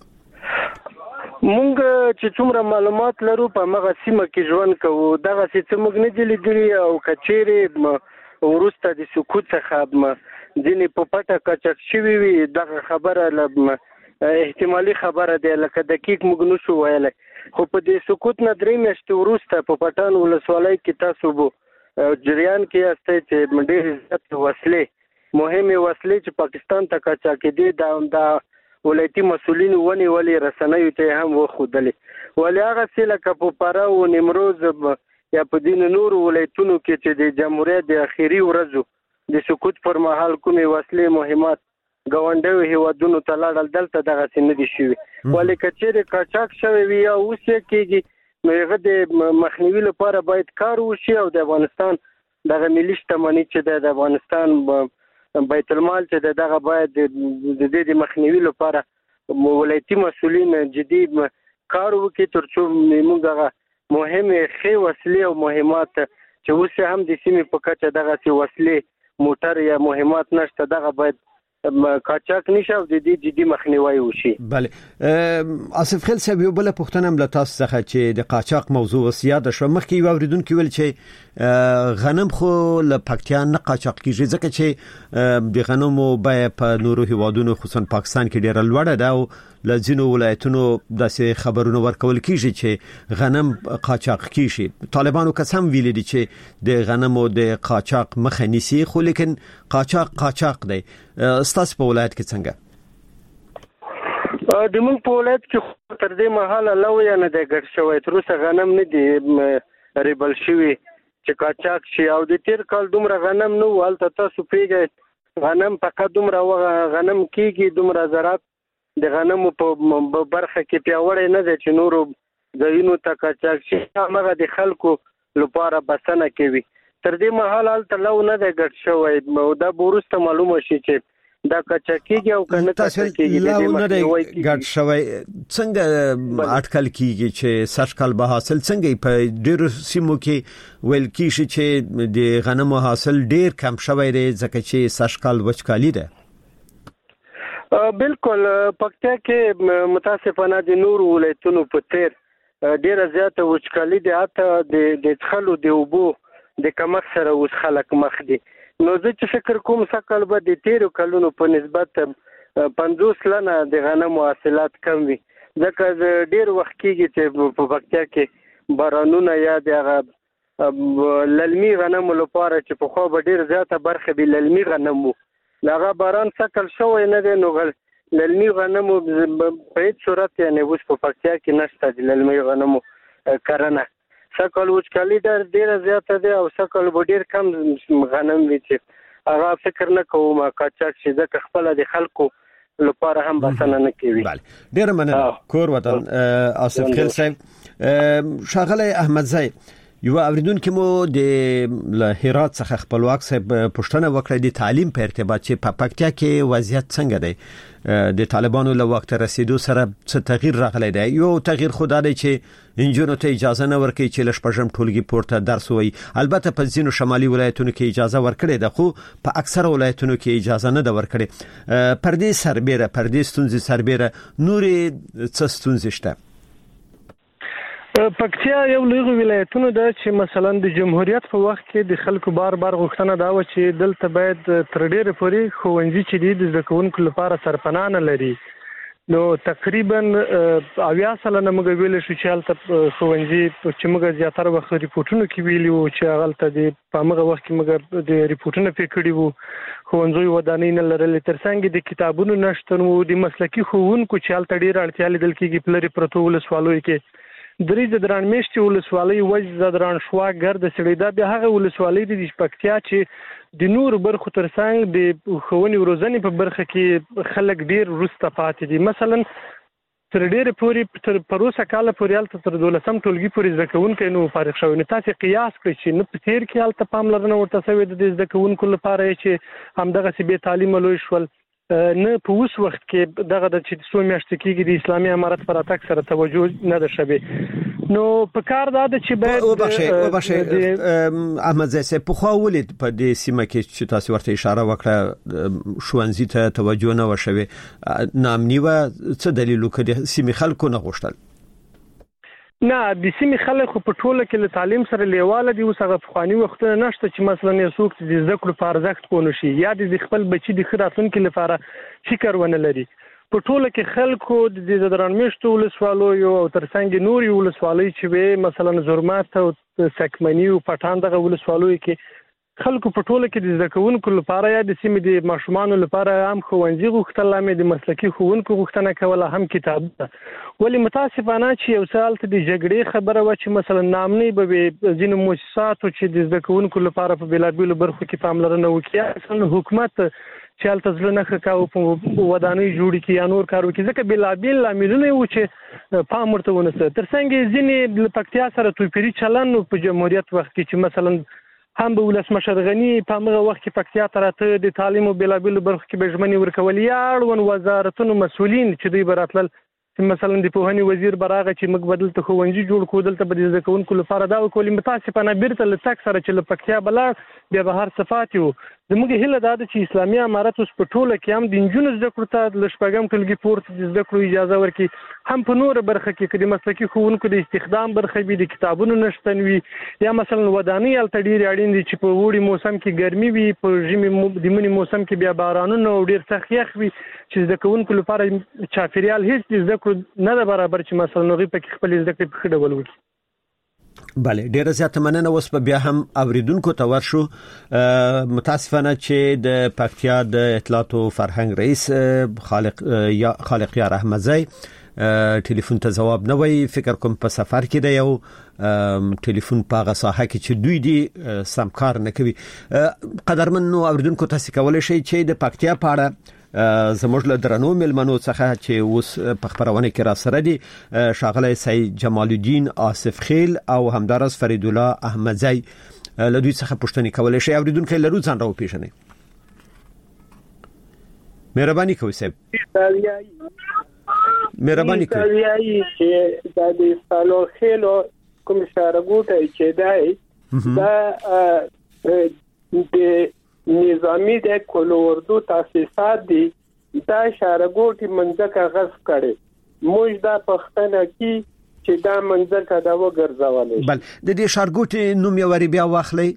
مونږ چې څومره معلومات لرو په هغه سیمه کې ژوند کوو دغه څه موږ نه دي لیدلي او کچېرې وروسته د سکوت څخه ځینې په پټه کچک شوي وي دغه خبره احتمالي خبره ده لکه دقیق موږ نشو ویلای خو په دې سکوت نه درې میاشتې وروسته په پټان ولسوالۍ کې تاسو به جریان کې یاستئ چې ډېرې زیاتې وسلې مهمې وسلې چې پاکستان ته قاچا کېدې دا د ولایتي مسؤلینو ونیولې رسنیو ته هم وښودلې ولې هغه څه لکه په فراه او نیمروز یا په دین نورو ولایتونو کې چې د جمهوریت د اخیری ورځو د سکوت پر مهال کومې وسلې مهمات ګاونډیو هیوادونو ته لاړل دلته دغه څه نه دي شوي ولې کچېرې قاچاق شوی وي یا اوس یې کېږي نو هغه د مخنیوي لپاره باید کار وشي او د افغانستان دغه ملي شتمني چې د افغانستان بیت المال چې دغه باید د دې د مخنیوي لپاره ولایتي مسؤلین جدي کار وکړي ترڅو موږ دغه مهمه ښې وسلې او مهمات چې اوس هم د سیمې په کچه دغه څه وسلې موټر یا مهمات نشته دغه باید قاچاق نشه او د دې جدي مخنیوي وشي. بله آصف خیل صاحب یو بل پوښتنه هم له تاسو څخه چې د قاچاق موضوع وسیاده شو مخکې یو اوریدونکو ویل چې غنم خو له پکتیا نه قاچاق کیږي ځکه چې د غنمو بیه په نورو هیوادونو خصوصا پاکستان کې ډیره لوړه ده او له ځینو ولایتونو داسې خبرونه ورکول کیږي چې غنم قاچاق کیږي. طالبانو قسم ویلي دي چې د غنمو د قاچاق مخه نیسي خو لیکن قاچاق قاچاق دی. ستاسو په ولایت کې څنګه؟ د موږ په ولایت کې تر دې مهاله لوی نه دی ګډ شوی تر اوسه غنم نه دی ریبل شوی چې قاچاق شي او د تیر کال دومره غنم نه و هلته تاسو پیږئ غنم فقط دومره غنم کېږي دومره زراعت د غنمو په برخه کې پیاوړی نه دی چې نورو ځایونو ته قاچاق شي همغه د خلکو لپاره بسنه کوي تر دې مهاله هلته لو نه دی ګډ شوی او دا به وروسته معلومه شي چې دا قاچاقیږي او کنه قاچاقیږي لو نه دی ګډ شوی څنګه اټکل کیږي چې سږکال به حاصل څنګه په ډیرو سیمو کې ویل کیږي چې د غنمو حاصل ډیر کم شوی دی ځکه چې سږکال وچکالي ده. بالکل پکتیا کې متاسفانه د نور ولایتونو په تیر ډیره زیاته وچکالي ده حتی د څښلو د اوبو د کمښت سره اوس خلک مخ دي. نو زه چې فکر کوم سکل به د تیرو کلونو په نسبت پنځوس لنه د غنمو حاصلات کم وي ځکه ډیر وخت کېږي چې په پکتیا کې بارانونه یا د للمي غنمو لپاره چې پخوا به ډیر زیاته برخه د للمي غنمو هغه باران سکل شوی نه دی نو للمي غنمو په هیڅ صورت یعنی اوس په پکتیا کې نشته د للمي غنمو کرنه. سکل وچکالي ډېر ډېره زیاته ده او سکل به ډېر کم غنم وي چې هغه فکر نه کوم قاچاق چې ځکه خپل د خلکو لپاره هم بسنه نه کوي. بله ډېر مننه کور وطن آصف خیل صاحب. شاغله احمدزی یو اوریدونکو مو د هرات څخه خپلواک صاحب پښتنه وکړه د تعلیم په ارتباط چې په پکتیا کې وضعیت څنګه دی د طالبانو له وخت رسیدو سره څه تغییر راغلی دی. یو تغییر خو دا دی چې انجونو ته اجازه نه ورکړي چې لږ پژم ټولګي پورته درس وایي. البته په ځینو شمالي ولایتونو کې اجازه ورکړي ده خو په اکثر ولایتونو کې اجازه نه ده ورکړي. پردې سربېره پردې ستونزې سربېره نورې څه ستونزې شته؟ پکتیا یو لوی ولایتونه ده چې مثلا د جمهوریت په وخت کې د خلکو بار بار غوښتنه دا و چې دلته باید تر ډېره پورې ښوونځي چې دي د زده کوونکو لپاره سرپناه نه لري. نو تقریبا اویا سلنه موږ ویل شو چې هلته ښوونځي چې موږ زیاتره وخت ریپورټونو کې ویلي وو چې هلته د په هغه وخت کې موږ د ریپورټونو پې کړي وو ښوونځیو ودانۍ نه لرلې. تر څنګ د کتابونو نشتون وو. د مسلکي ښوونکو چې هلته ډېره اړتیا لیدل کېږي په لرې پرتو ولسوالیو کې. درې د دران میشتي ولسوالۍ وج زدران شوا ګرد سړی دا بیا هغه ولسوالۍ د پکتیا چې د نور برخو ترڅنګ د ښوونې او روزنې په برخه کې خلک ډیر وروسته پاتې دي. مثلا تر ډیره پورې تر پروسه کاله پورې هلته تر دولسم ټولګي پورې زده کوونکی نو فارغ شوی. نو تاسې قیاس کړئ چې نه په تېر کې هلته پاملرنه ورته شوې ده د زده کوونکو لپاره چې همدغسې بې تعلیمه لوی شول، نه په اوس وخت کې دغه د چې څو میاشتې کېږي د اسلامي امارت پر اتاک سره توجه نه ده شوې. نو په کار دا ده چې باید وبخښئ وبخښئ احمدزی صاحب پخوا ولې په دې سیمه کې چې تاسو ورته اشاره وکړه ښوونځي ته توجه نه وه شوې ناامني وه، څه دلیل و که د سیمې خلکو نه غوښتل؟ نه د سیمې خلک خو په ټوله کې له تعلیم سره لیواله دي. اوس هغه پخواني وختونه نشته چې مثلا یو څوک د زده کړو په ارزښت پوه نه شي یا د خپل بچي د ښه راتلونکي لپاره فکر ونه لري. په ټوله کې خلکو د زدران میشتو ولسوالیو او ترڅنګ نورې ولسوالۍ چې وې مثلا زرمت او سکمني او پټان دغه ولسوالیو کې خلکو په ټوله کې د زده کوونکو لپاره یا د سیمې د ماشومانو لپاره هم ښوونځي غوښتل، هم د مسلکي ښوونکو غوښتنه کوله، هم کتابونه. ولې متاسفانه چې یو څه هلته د جګړې خبره وه چې مثلا ناامنۍ به وي ځینو مؤسساتو چې د زده کوونکو لپاره په بېلابېلو برخو کې پاملرنه وکړي، اصلا حکومت چې هلته زړه نه ښه کاوه په ودانۍ جوړې کړي یا نور کار وکړي، ځکه بېلابېل لاملونه یې وو چې پام ورته ونه څه. تر څنګ یې ځینې له پکتیا سره توپیري چلن په جمهوریت وخت کې چې مثلا هم به ولسمشر غني په هغه وخت کې پکتیا ته راته د تعلیم او بېلابېلو برخو کې به ژمنې ورکول یا اړوند وزارتونو مسؤلین چې دوی به راتلل چې مثلا د پوهنې وزیر به راغی چې موږ به دلته ښوونځي جوړ کړو، دلته به د زده کوونکو لپاره دا وکړو. متاسفانه بیرته له تګ سره چې له پکتیا به لاړ بیا به هر څه پاتې وو. زموږ هیله دا ده چې اسلامي امارت اوس په ټوله کې هم د نجونو زده کړو ته له شپږم ټولګي پورته د زده کړو اجازه ورکړي، هم په نوره برخه کې که د مسلکي ښوونکو د استخدام برخه وي، د کتابونو نشتن وي، یا مثلا ودانۍ هلته ډېرې اړین دي چې په اوړي موسم کې ګرمي وي، په ژمي د مني موسم کې بیا بارانونه او ډېر سخت یخ وي چې زده کوونکو لپاره چاپېریال هېڅ د زده کړو نه ده برابر چې مثلا هغوی پکې خپلې زده کړې په ښه ډول وکړي. بله ډیره زیاته مننه. اوس په بیا هم اوریدونکو ته ورشو. متاسفانه چې د پکتیا د اطلاعات او فرهنګ رئیس خالق یا خالق یار احمدزی ټلیفون ته جواب نه وای. فکر کوم په سفر کې دی او ټلیفون په هغه ساحه کې چې دوی دی سم کار نه کوي. قدرمن نو اوریدونکو تاسو کولای شئ چې د پکتیا په اړه زموږ له درنو ملمنو څخه چې اوس په خبرونه کې را سره دي ښاغلی سید جمال الدین آصف خیل او همدارس فرید الله احمدزی له دوی څخه پوښتنې کولای شئ. اوریدونکي لرو ځان را وپېژنئ. مهرباني کوئ صاحب. مهرباني کوئ. چې دا د سالو خیلو کوم شارګوټی چې دی دا د نظامی د کولو اردو تاسیسات دي دا شارګوټي منځکه غصب کړي. موږ دا پښتنه کی چې دا منځکه دا وګرځولې. بل د دې شارګوټي نوم یې وری بیا واخلي.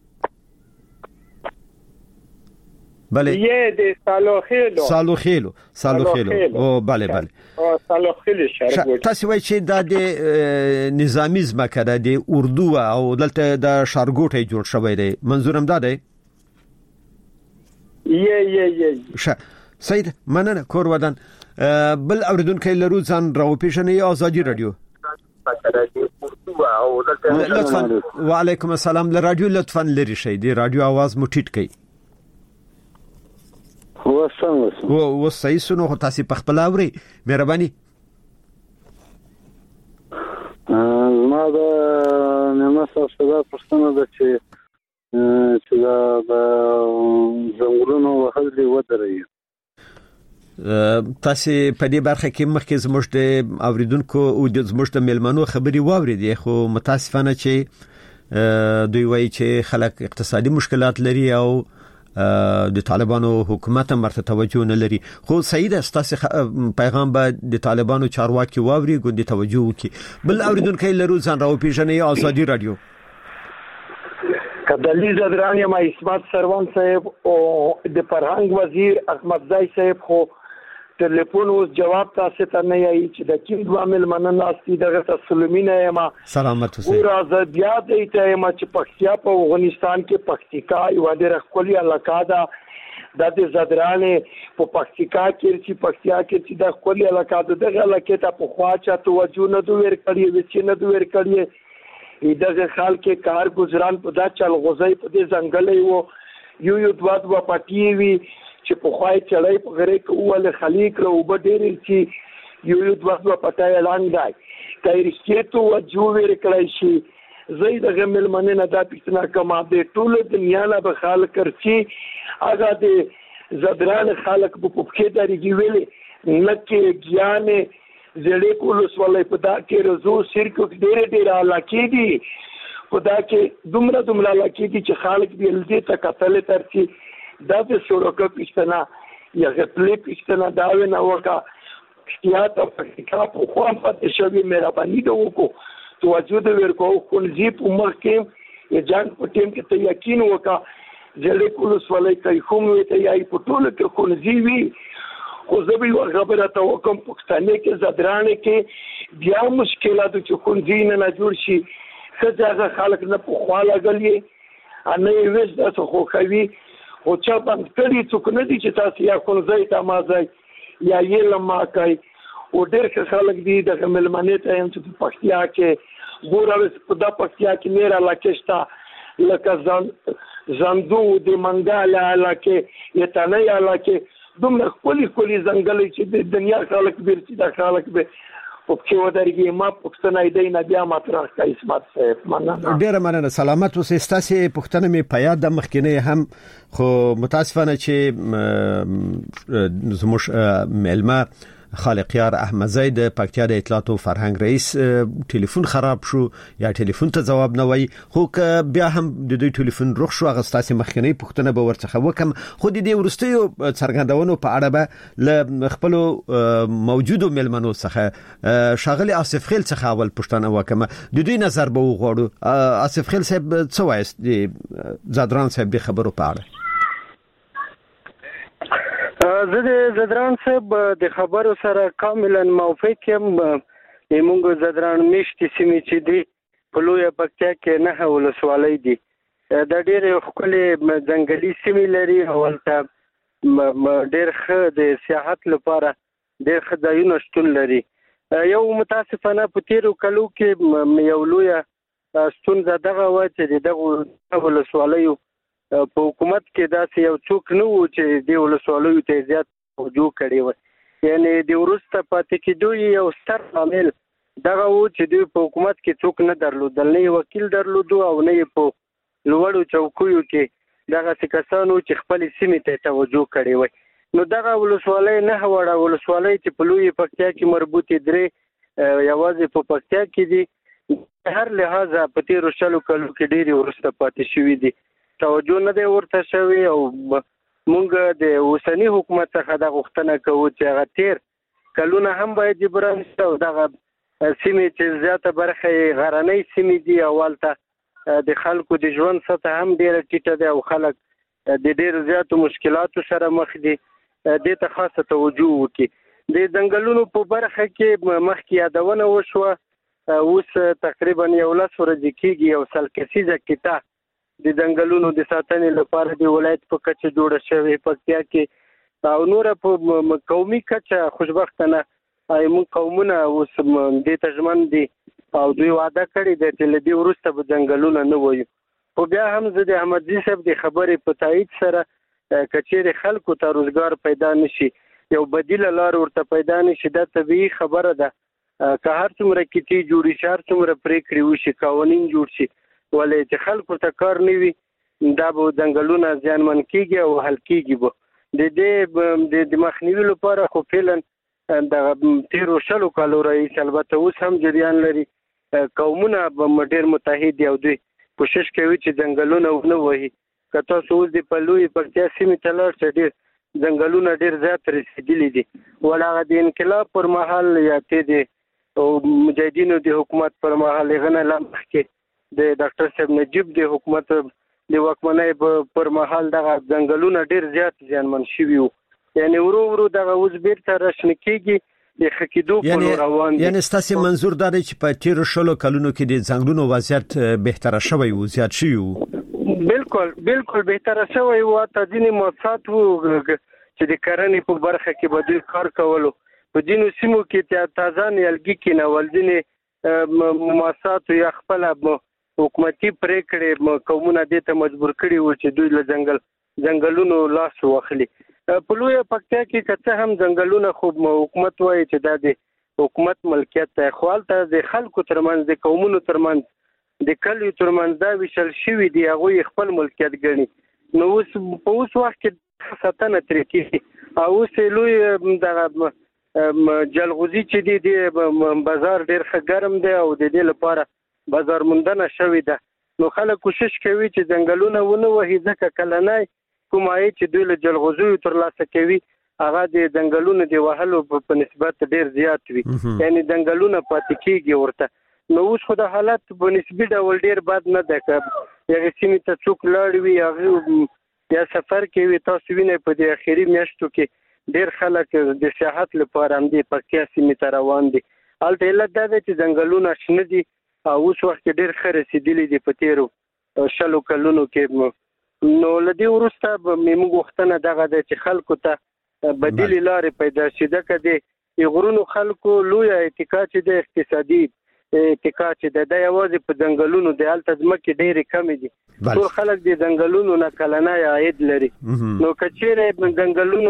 بله یې د سالو خیلو سالو خیلو سالو خیلو او بله بله او سالو خیلو شارګوټي. تاسو وایي چې دا د نظامی ځمکه ده د اردو او دلته د شارګوټي جوړ شوی دی، منظورم دا دی؟ یې یې یې ښه سید مننه کور ودان بل اوریدونکو لرو ځان راو پیژنې ازادي رادیو لطفا وعلیکم السلام له رادیو لطفا لری شي دی رادیو आवाज مو ټیټ کړئ و څنګه و و صحیح سنو خو تاسو په خپل اوري مهرباني ما دا نه تاسو دا پښتنه ده چې چې دا زنګونو وهلې ودرې تاسو په دې برخه کې مخکې زموږ د اوریدونکو او د زموږ د ملمنو خبري واوریدي خو متاسفانه چې دوی وایي چې خلک اقتصادي مشکلات لري او د طالبانو حکومت مرته توجه نه لري خو سید استاسو پیغام به د طالبانو چارواکي واوري ګوندې توجه وکي بل اوریدونکو لرو ځان راو پیژنې ازادي رادیو کدلی زدران یا اسمت سروان صاحب او د فرهنګ وزیر احمد زای صاحب خو ټلیفون اوس جواب تاسو ته نه یی چې د کیم عامل مننه استي دغه تسلیمینه ما سلامت اوسئ او ازادیا د ته ما چې پښتیا په افغانستان کې پښتیکا یو ډېر خولي علاقه ده د زدرانې په پښتیکا کې چې پښتیا کې چې د خولي علاقه ده دغه علاقه ته په خوا چا توجه نه دوی ور کړی و چې نه دوی ور کړی دغه خال کې کار گزاران په دا چل غوځي په دې ځنګلې وو یو یو دوات و پټي وی چې په خوای چړای په غره کې اوله خلیق له وب ډېر چې یو یو دوات و پټای اعلان دی کایرشته تو وجو ور کړی شي زید غمل مننه دا پښتنه کما د ټول دنیا لا به خالق کرچی اګه د زدران خالق په پوکې دریږي ویلې لکه ګیانه زړې کولس ولې په دا کې رزو سرکو ډېر ډېر علاقې دي په دا کې دومره دومره علاقې دي چې خالق دې لدې ته قتل ترچی دا د سورکه پښتنه یا غپلې پښتنه دا نه وکا احتیاط او فکر په خو هم پاتې شوی مهرباني د وکړو توجه د ورکو خپلځي په مخ کې یا جنگ په ټیم کې ته یقین وکا زړې کولس ولې کوي کوم وي ته یې په ټول کې خپلځي وي خو زه به خبره ته وکم پښتنه کې زدرانه کې بیا مشکلات چې خپلځي نه جوړ شي څنګه خلک نه په خواله غلي انه یې وځ تاسو خو کوي او چا باندې کړي څوک نه دي چې تاسو یا خپلځي ته مازای یا یې لما کوي او ډېر خلک دي د ملمنې ته هم چې پښتیا کې ګوره په دا پښتیا کې میرا لکشتا لکه ځان زندو د منګاله علاقه یتنه علاقه دومره خولي خولي ځنګل چې د دنیا خلک بیرته د خلک به په کې ودرېږي ما پښتنه دی نه بیا مطرح کوي اسمت صاحب مننه ډېر مننه سلامت اوسئ ستاسو پښتنه می پیاد د مخکینه هم خو متاسفانه چې زموږ ملما خالقیار احمد زید پکتیا د اطلاعات او فرهنګ رئیس ټلیفون خراب شو یا ټلیفون ته جواب نه وای خو بیا هم د دوی ټلیفون روغ شو هغه ستاسو مخکنی پښتنه به ورڅخه وکم خو د دې ورستیو څرګندونو په اړه به ل خپل موجودو ملمنو څخه شاغلی آصف خیل څخه اول پښتنه وکم د دوی نظر به وغوړو آصف خیل صاحب څه وایست د زادران صاحب د خبرو په اړه زه د زدران صاحب د خبرو سره کاملا موافق یم موږ زدران میشتي سیمې چې دي په لویه پکتیا کې نه ولسوالۍ دي دا ډېرې ښکلې ځنګلي سیمې لري او هلته ډېر ښه د سیاحت لپاره ډېر ښه ځایونه شتون لري یو متاسفانه په تیرو کلو کې یو لویه ستونزه دغه وه چې د دغو ولسوالیو په حکومت کې داسې یو څوک نه و چې د ولسوالیو ته زیات توجه کړی وي یعنی د وروسته پاتې کېدو یو ستر عامل دغه و چې دوی په حکومت کې څوک نه درلودل نه یې وکیل درلودو او نه یې په لوړو چوکیو کې دغسې کسان و چې خپلې سیمې ته توجه کړی وي نو دغه ولسوالۍ نه وړه ولسوالۍ چې په لویې پکتیا کې مربوطې درې یوازې په پکتیا کې دي هر لحاظه په تېرو شلو کلو کې ډېرې وروسته پاتې شوي دي توجه نه دی ورته شوی او مونږ د اوسني حکومت څخه دا غوښتنه کوو چې هغه تیر کلونه هم باید جبران شي او دغه سیمې چې زیاته برخه یې غرنۍ سیمې دي او هلته د خلکو د ژوند سطح هم ډېره ټیټه ده او خلک د ډېرو زیاتو مشکلاتو سره مخ دي دې ته خاصه توجه وکړي د ځنګلونو په برخه کې مخکې یادونه وشوه اوس تقریبا یولس ورځې کېږي یو سل کسیزه کتاب د ځنګلونو د ساتنې لپاره د ولایت په کچه جوړه شوې پکتیا کې او نور په قومي کچه خوشبختانه ایمون قومونه اوس دې تجمن دي او دوی وعده کړی دی چې له دې وروسته به ځنګلونه نه وایو. خو بیا هم زه د احمدزي صاحب د خبرې په تایید سره که چیرې خلکو ته روزګار پیدا نشي، یو بدیله لار ورته پیدا نشي، دا طبیعي خبره ده. که هر څومره کیټې جوړې شي، هر څومره پرېکړې وشي، قوانین جوړ شي، ولې چې خلکو ته کار نه وي دا به ځنګلونه زیانمن کېږي او حل کېږي به. د دې د مخنیوي لپاره خو فعلا د تیرو شلو کالو رئیس البته اوس هم جریان لري، قومونه به ډېر متحد دي او دوی کوشش کوي چې ځنګلونه ونه وهي. که تاسو اوس د پلوي پکتیا سیمې ته لاړ شئ، ډېر ځنګلونه ډېر زیات رسېدلي دي. ول هغه د انقلاب پر مهال یا ته د مجاهدینو د حکومت پر مهال هغه نه لا مخکې د ډاکټر صاحب نجیب د حکومت د واکمنۍ پر مهال دغه ځنګلونه ډېر زیات زیانمن شوي وو. یعنې ورو ورو دغه اوس بیرته راشنه کېږي، د ښه کېدو په لور روان دي. یعنې ستاسې منظور دا دی چې په تېرو شلو کلونو کې د ځنګلونو وضعیت بهتره شوی و، زیات شوی و؟ بالکل بالکل بهتره شوی و. حتی ځینې موسسات وو چې د کرنې په برخه کې به دوی کار کولو، په ځینو سیمو کې تازه نیالګي کېنول، ځینې موسساتو یا خپله حکومتي پرېکړې قومونه دې ته مجبور کړي وو چې دوی له ځنګل ځنګلونو لاس واخلي. په لویه پکتیا کې که څه هم ځنګلونه خو حکومت وایي چې دا د حکومت ملکیت دی، خو هلته د خلکو ترمنځ، د قومونو ترمنځ، د کلیو ترمنځ دا ویشل شوي دي، هغوی خپل ملکیت ګڼي. نو اوس په اوس وخت کې ساتنه ترې کېږي او اوس لوی دغه جلغوزي چې دی د بازار ډېر ښه ګرم دی او د دې لپاره بازار موندنه شوې ده. نو خلک کوشش کوي چې ځنګلونه ونه وهي، ځکه کلنی کوم عاید چې دوی له جلغوزیو ترلاسه کوي هغه د ځنګلونو د وهلو په نسبت ډېر زیات وي، یعنې ځنګلونه پاتې کېږي ورته. نو اوس خو د حالت په نسبي ډول ډېر بد نه ده. که هغې سیمې ته څوک لاړ وي، هغې یا سفر کوي، تاسو وینئ په د اخري میاشتو کې ډېر خلک د سیاحت لپاره همدې پکتیا سیمې ته روان دي. هلته علت دا دی چې ځنګلونه شنه دي او اوس وخت کې ډېر ښه رسېدلي دي په تېرو شلو کلونو کې. نو له دې وروسته به موږ غوښتنه دغه ده چې خلکو ته بدیلې لارې پیدا شي، ځکه د غرونو خلکو لویه اتکا چې د اقتصادي اتکا چې ده دا یوازې په ځنګلونو دی. هلته ځمکې ډېرې کمې دي، ټول خلک د ځنګلونو نه کلنی عاید لري. نو که چیرې ځنګلونو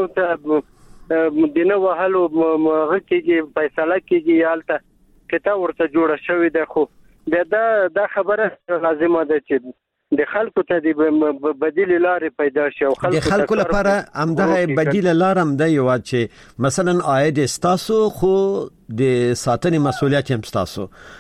ته د نه وهلو هغه کېږي، فیصله کېږي، یا هلته قطعه ورته جوړه شوې ده، خو بیا دا دا خبره لازمه ده چې د خلکو ته د بدیلې لارې پیدا شي. او د خلکو لپاره همدغه بدیله لار هم ده یو چې مثلا عاید ستاسو خو د ساتنې مسؤلیت هم ستاسو.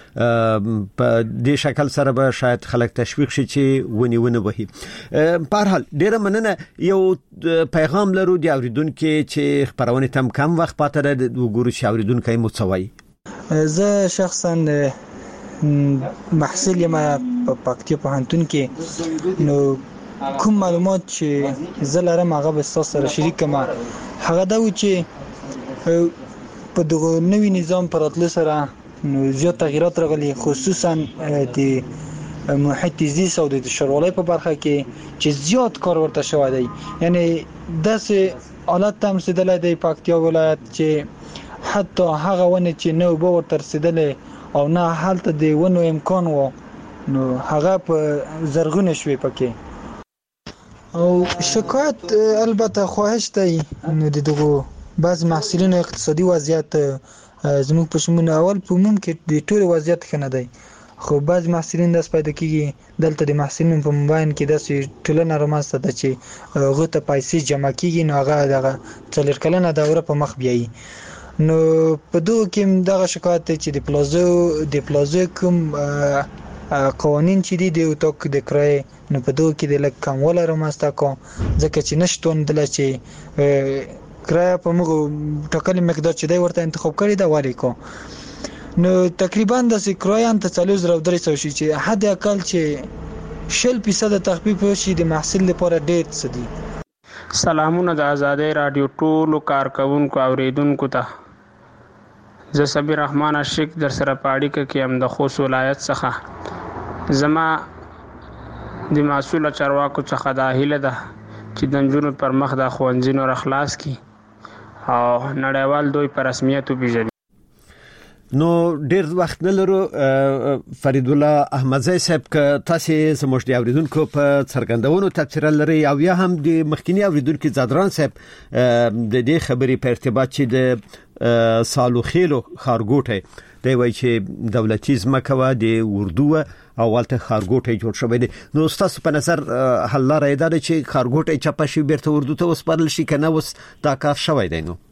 په دې شکل سره به شاید خلک تشویق شي چې ونی ونه وهي. په هر حال ډیره مننه. یو پیغام لرو د اوریدونکو چې خبرونه تم کم وخت پاتې ده، وګورو چې اوریدونکو مو څه وایي. زه شخصا محصل یم په پکتیا پوهنتون کې، نو کوم معلومات چې زه لرم هغه به تاسو سره شریک کړم. هغه دا و چې په دغه نوي نظام پر راتلو سره نو زیات تغیرات راغلي، خصوصا د محیط زیست او د شاروالۍ په برخه کې چې زیات کار ورته شوی دی. یعنی داسې حالت هم رسېدلی دی پکتیا ولایت چې حتی هغه ونه چې نه اوبه ورته رسېدلې او نه هلته د ونو امکان و، نو هغه په زرغونه شوي پکې. او شکایت البته خواهش دی نو د دغو بعض محصلینو اقتصادي وضعیت زموږ په شمول اول په عموم کې د ټول وضعیت ښه نه دی، خو بعض محصلین داس پیدا کیږي دلته د محصلینو په مابین کې داسې ټولنه رامنځته ده چې هغه ته پیسې جمع کیږي، نو هغه دغه څلور کلنه دوره په مخ بیایي. نو په دوه کې دغه شکایت دی چې د پلازو د پلازو کوم قوانین چې دي د توک د کرای، نو په دوه کې د لک کمواله رامنځته کو، ځکه چې نشټون دل چې کرای په موږ ټاکلي مقدار چې دی ورته انتخاب کړی دا والی کو. نو تقریبا د کرایان ته څلور زره درې سوه شي چې حد اقل چې شل فیصد تخفیف وشي د محصل لپاره ډېر څه دي. سلامونه د آزادۍ رادیو ټولو کارکونکو اوریدونکو ته. زه صبر رحمان عاشق در سره پاړی کې هم د خوست ولایت څخه. زما د مسؤل چارواکو څخه دا هیله ده چې د نجونو پر مخ د ښوونځي نور اخلاص کی او نړیوال دوی په رسمیت وپیژني. نو ډیر وخت نه لرو فرید الله احمدزی صاحب که تاسو زموږ د اوریدونکو په څرګندونو تفسیر لري او یا هم د مخکینی اوریدونکو زادران صاحب د دې خبرې په ارتباط چې د سالوخیلو خارګوټه دی وایي چې دولتي ځمکه د اردو او ولته خارګوټه جوړ شوی دی. نو تاسو په نظر حل لري دا چې خارګوټه چاپه شي بیرته اردو ته وسپارل شي کنه اوس دا کار شوی دی؟ نو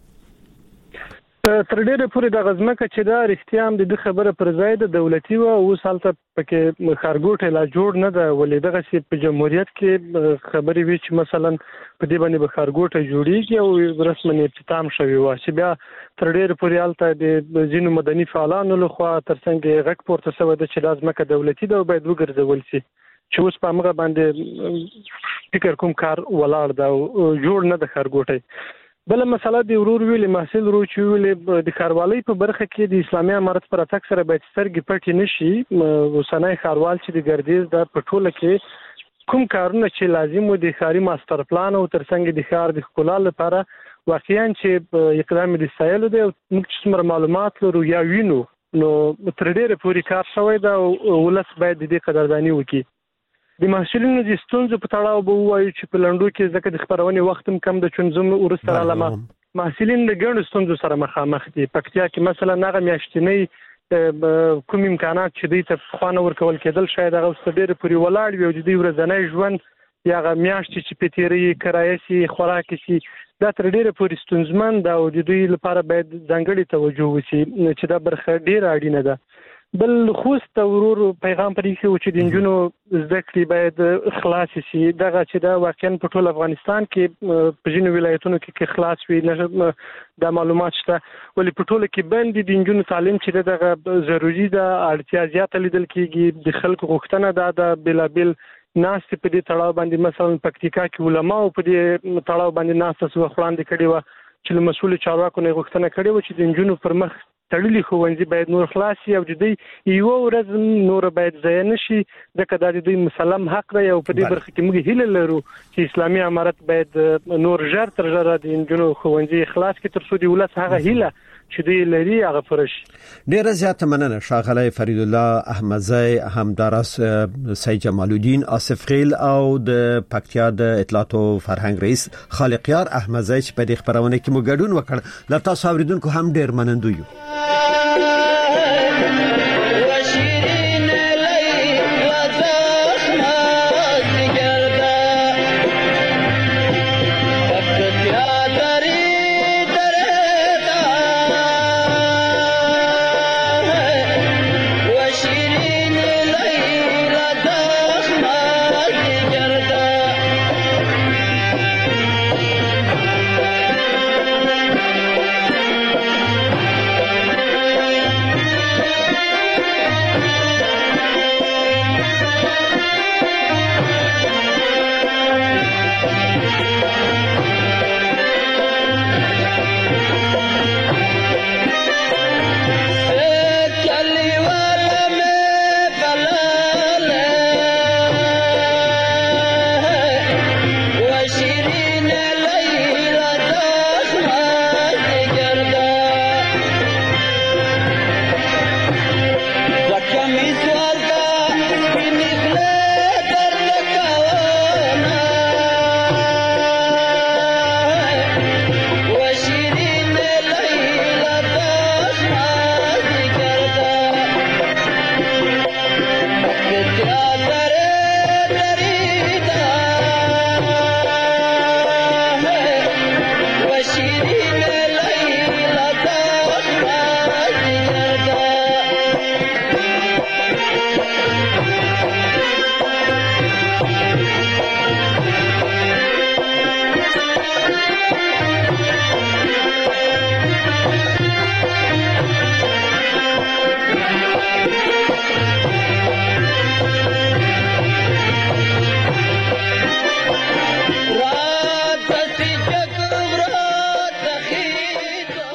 تر ډیره پورې د غزمکه چې دا رښتیا هم د خبره پر ځای د دولتي و او سالته پکې خارګوټه لا جوړ نه ده، ولې دغه چې په جمهوریت کې خبرې وی چې مثلا په دې باندې به خارګوټه جوړیږي او رسمي افتتام شوی و چې بیا تر ډیره پورې الته د ځینو مدني فعالانو لخوا ترڅنګ غږ پورته شوی د چې لازمکه دولتي ده او باید وګرځول شي چې اوس په هغه باندې فکر کوم کار ولاړ ده او جوړ نه ده خارګوټه. بل مسله د ورور ویل محصول رو چې ویل د کاروالۍ په برخه کې د اسلامي امارت پر اتک سره باید سترګې پټې نشي. وسنۍ کاروال چې د ګردیز د پټوله کې کوم کارونه چې لازم و د ښاري ماستر پلان او ترڅنګ د ښار د ښکلا لپاره واقعا چې اقدام د سایلو دی او موږ څومره معلومات لرو یا وینو نو تر ډیره پورې کار شوی دا او ولس باید د دې قدرداني وکړي. د محصولینو د ستونزو په تړاو به وایي چې په لندو کې ځکه د خبرونې وخت هم کم د چونزم ورسره علامه محصولین د ګڼو ستونزو سره مخامخ دي. پکتیا کې مثلا هغه میاشتنی کوم امکانات چې دوی ته خوانه ورکول کېدل شاید هغه اوس ډېر پورې ولاړ وي او د دوی ورځنی ژوند یا هغه میاشتې چې په تیري کرایه شي خوراک شي دا تر ډېره پورې ستونزمن ده او د دوی لپاره باید ځانګړې توجه وشي چې دا برخه ډېره اړینه ده. بل خوست ورور پیغام پرې کې و چې د نجونو زده کړې باید خلاص شي. دغه چې دا واقعا په ټول افغانستان کې په ځینو ولایتونو کې خلاص وي دا معلومات شته، ولې په ټول کې باندې د نجونو تعلیم چې دغه ضروری ده اړتیا زیاته لیدل کېږي. د خلکو غوښتنه ده د بلابل ناس په دې تړاو باندې مثلا پکتیکا کې علما او په دې تړاو باندې ناس څه وخلاندې کړي و چې مسؤل چارواکو نه غوښتنه کړي و چې د نجونو پر مخ تړلي ښوونځي باید نور خلاص شي او د دوی یو ورځ نور باید ضایع نشي ځکه دا د دوی مسلم حق دی او په دې برخه کې موږ هیله لرو چې اسلامي امارت باید نور ژر تر ژره د نجونو ښوونځي خلاص کړي تر څو د ولس هغه هیله چې دوی لري هغه پوره شي. ډیره زیاته مننه ښاغلی فرید الله احمدزی، همداراس سید جمال الدین آصف خیل او د پکتیا د اطلاعات او فرهنګ رئیس خالقیار احمدزی چې په دې خبرونه کې مو ګډون وکړ. له تاسو اوریدونکو هم ډیر منندوی یو.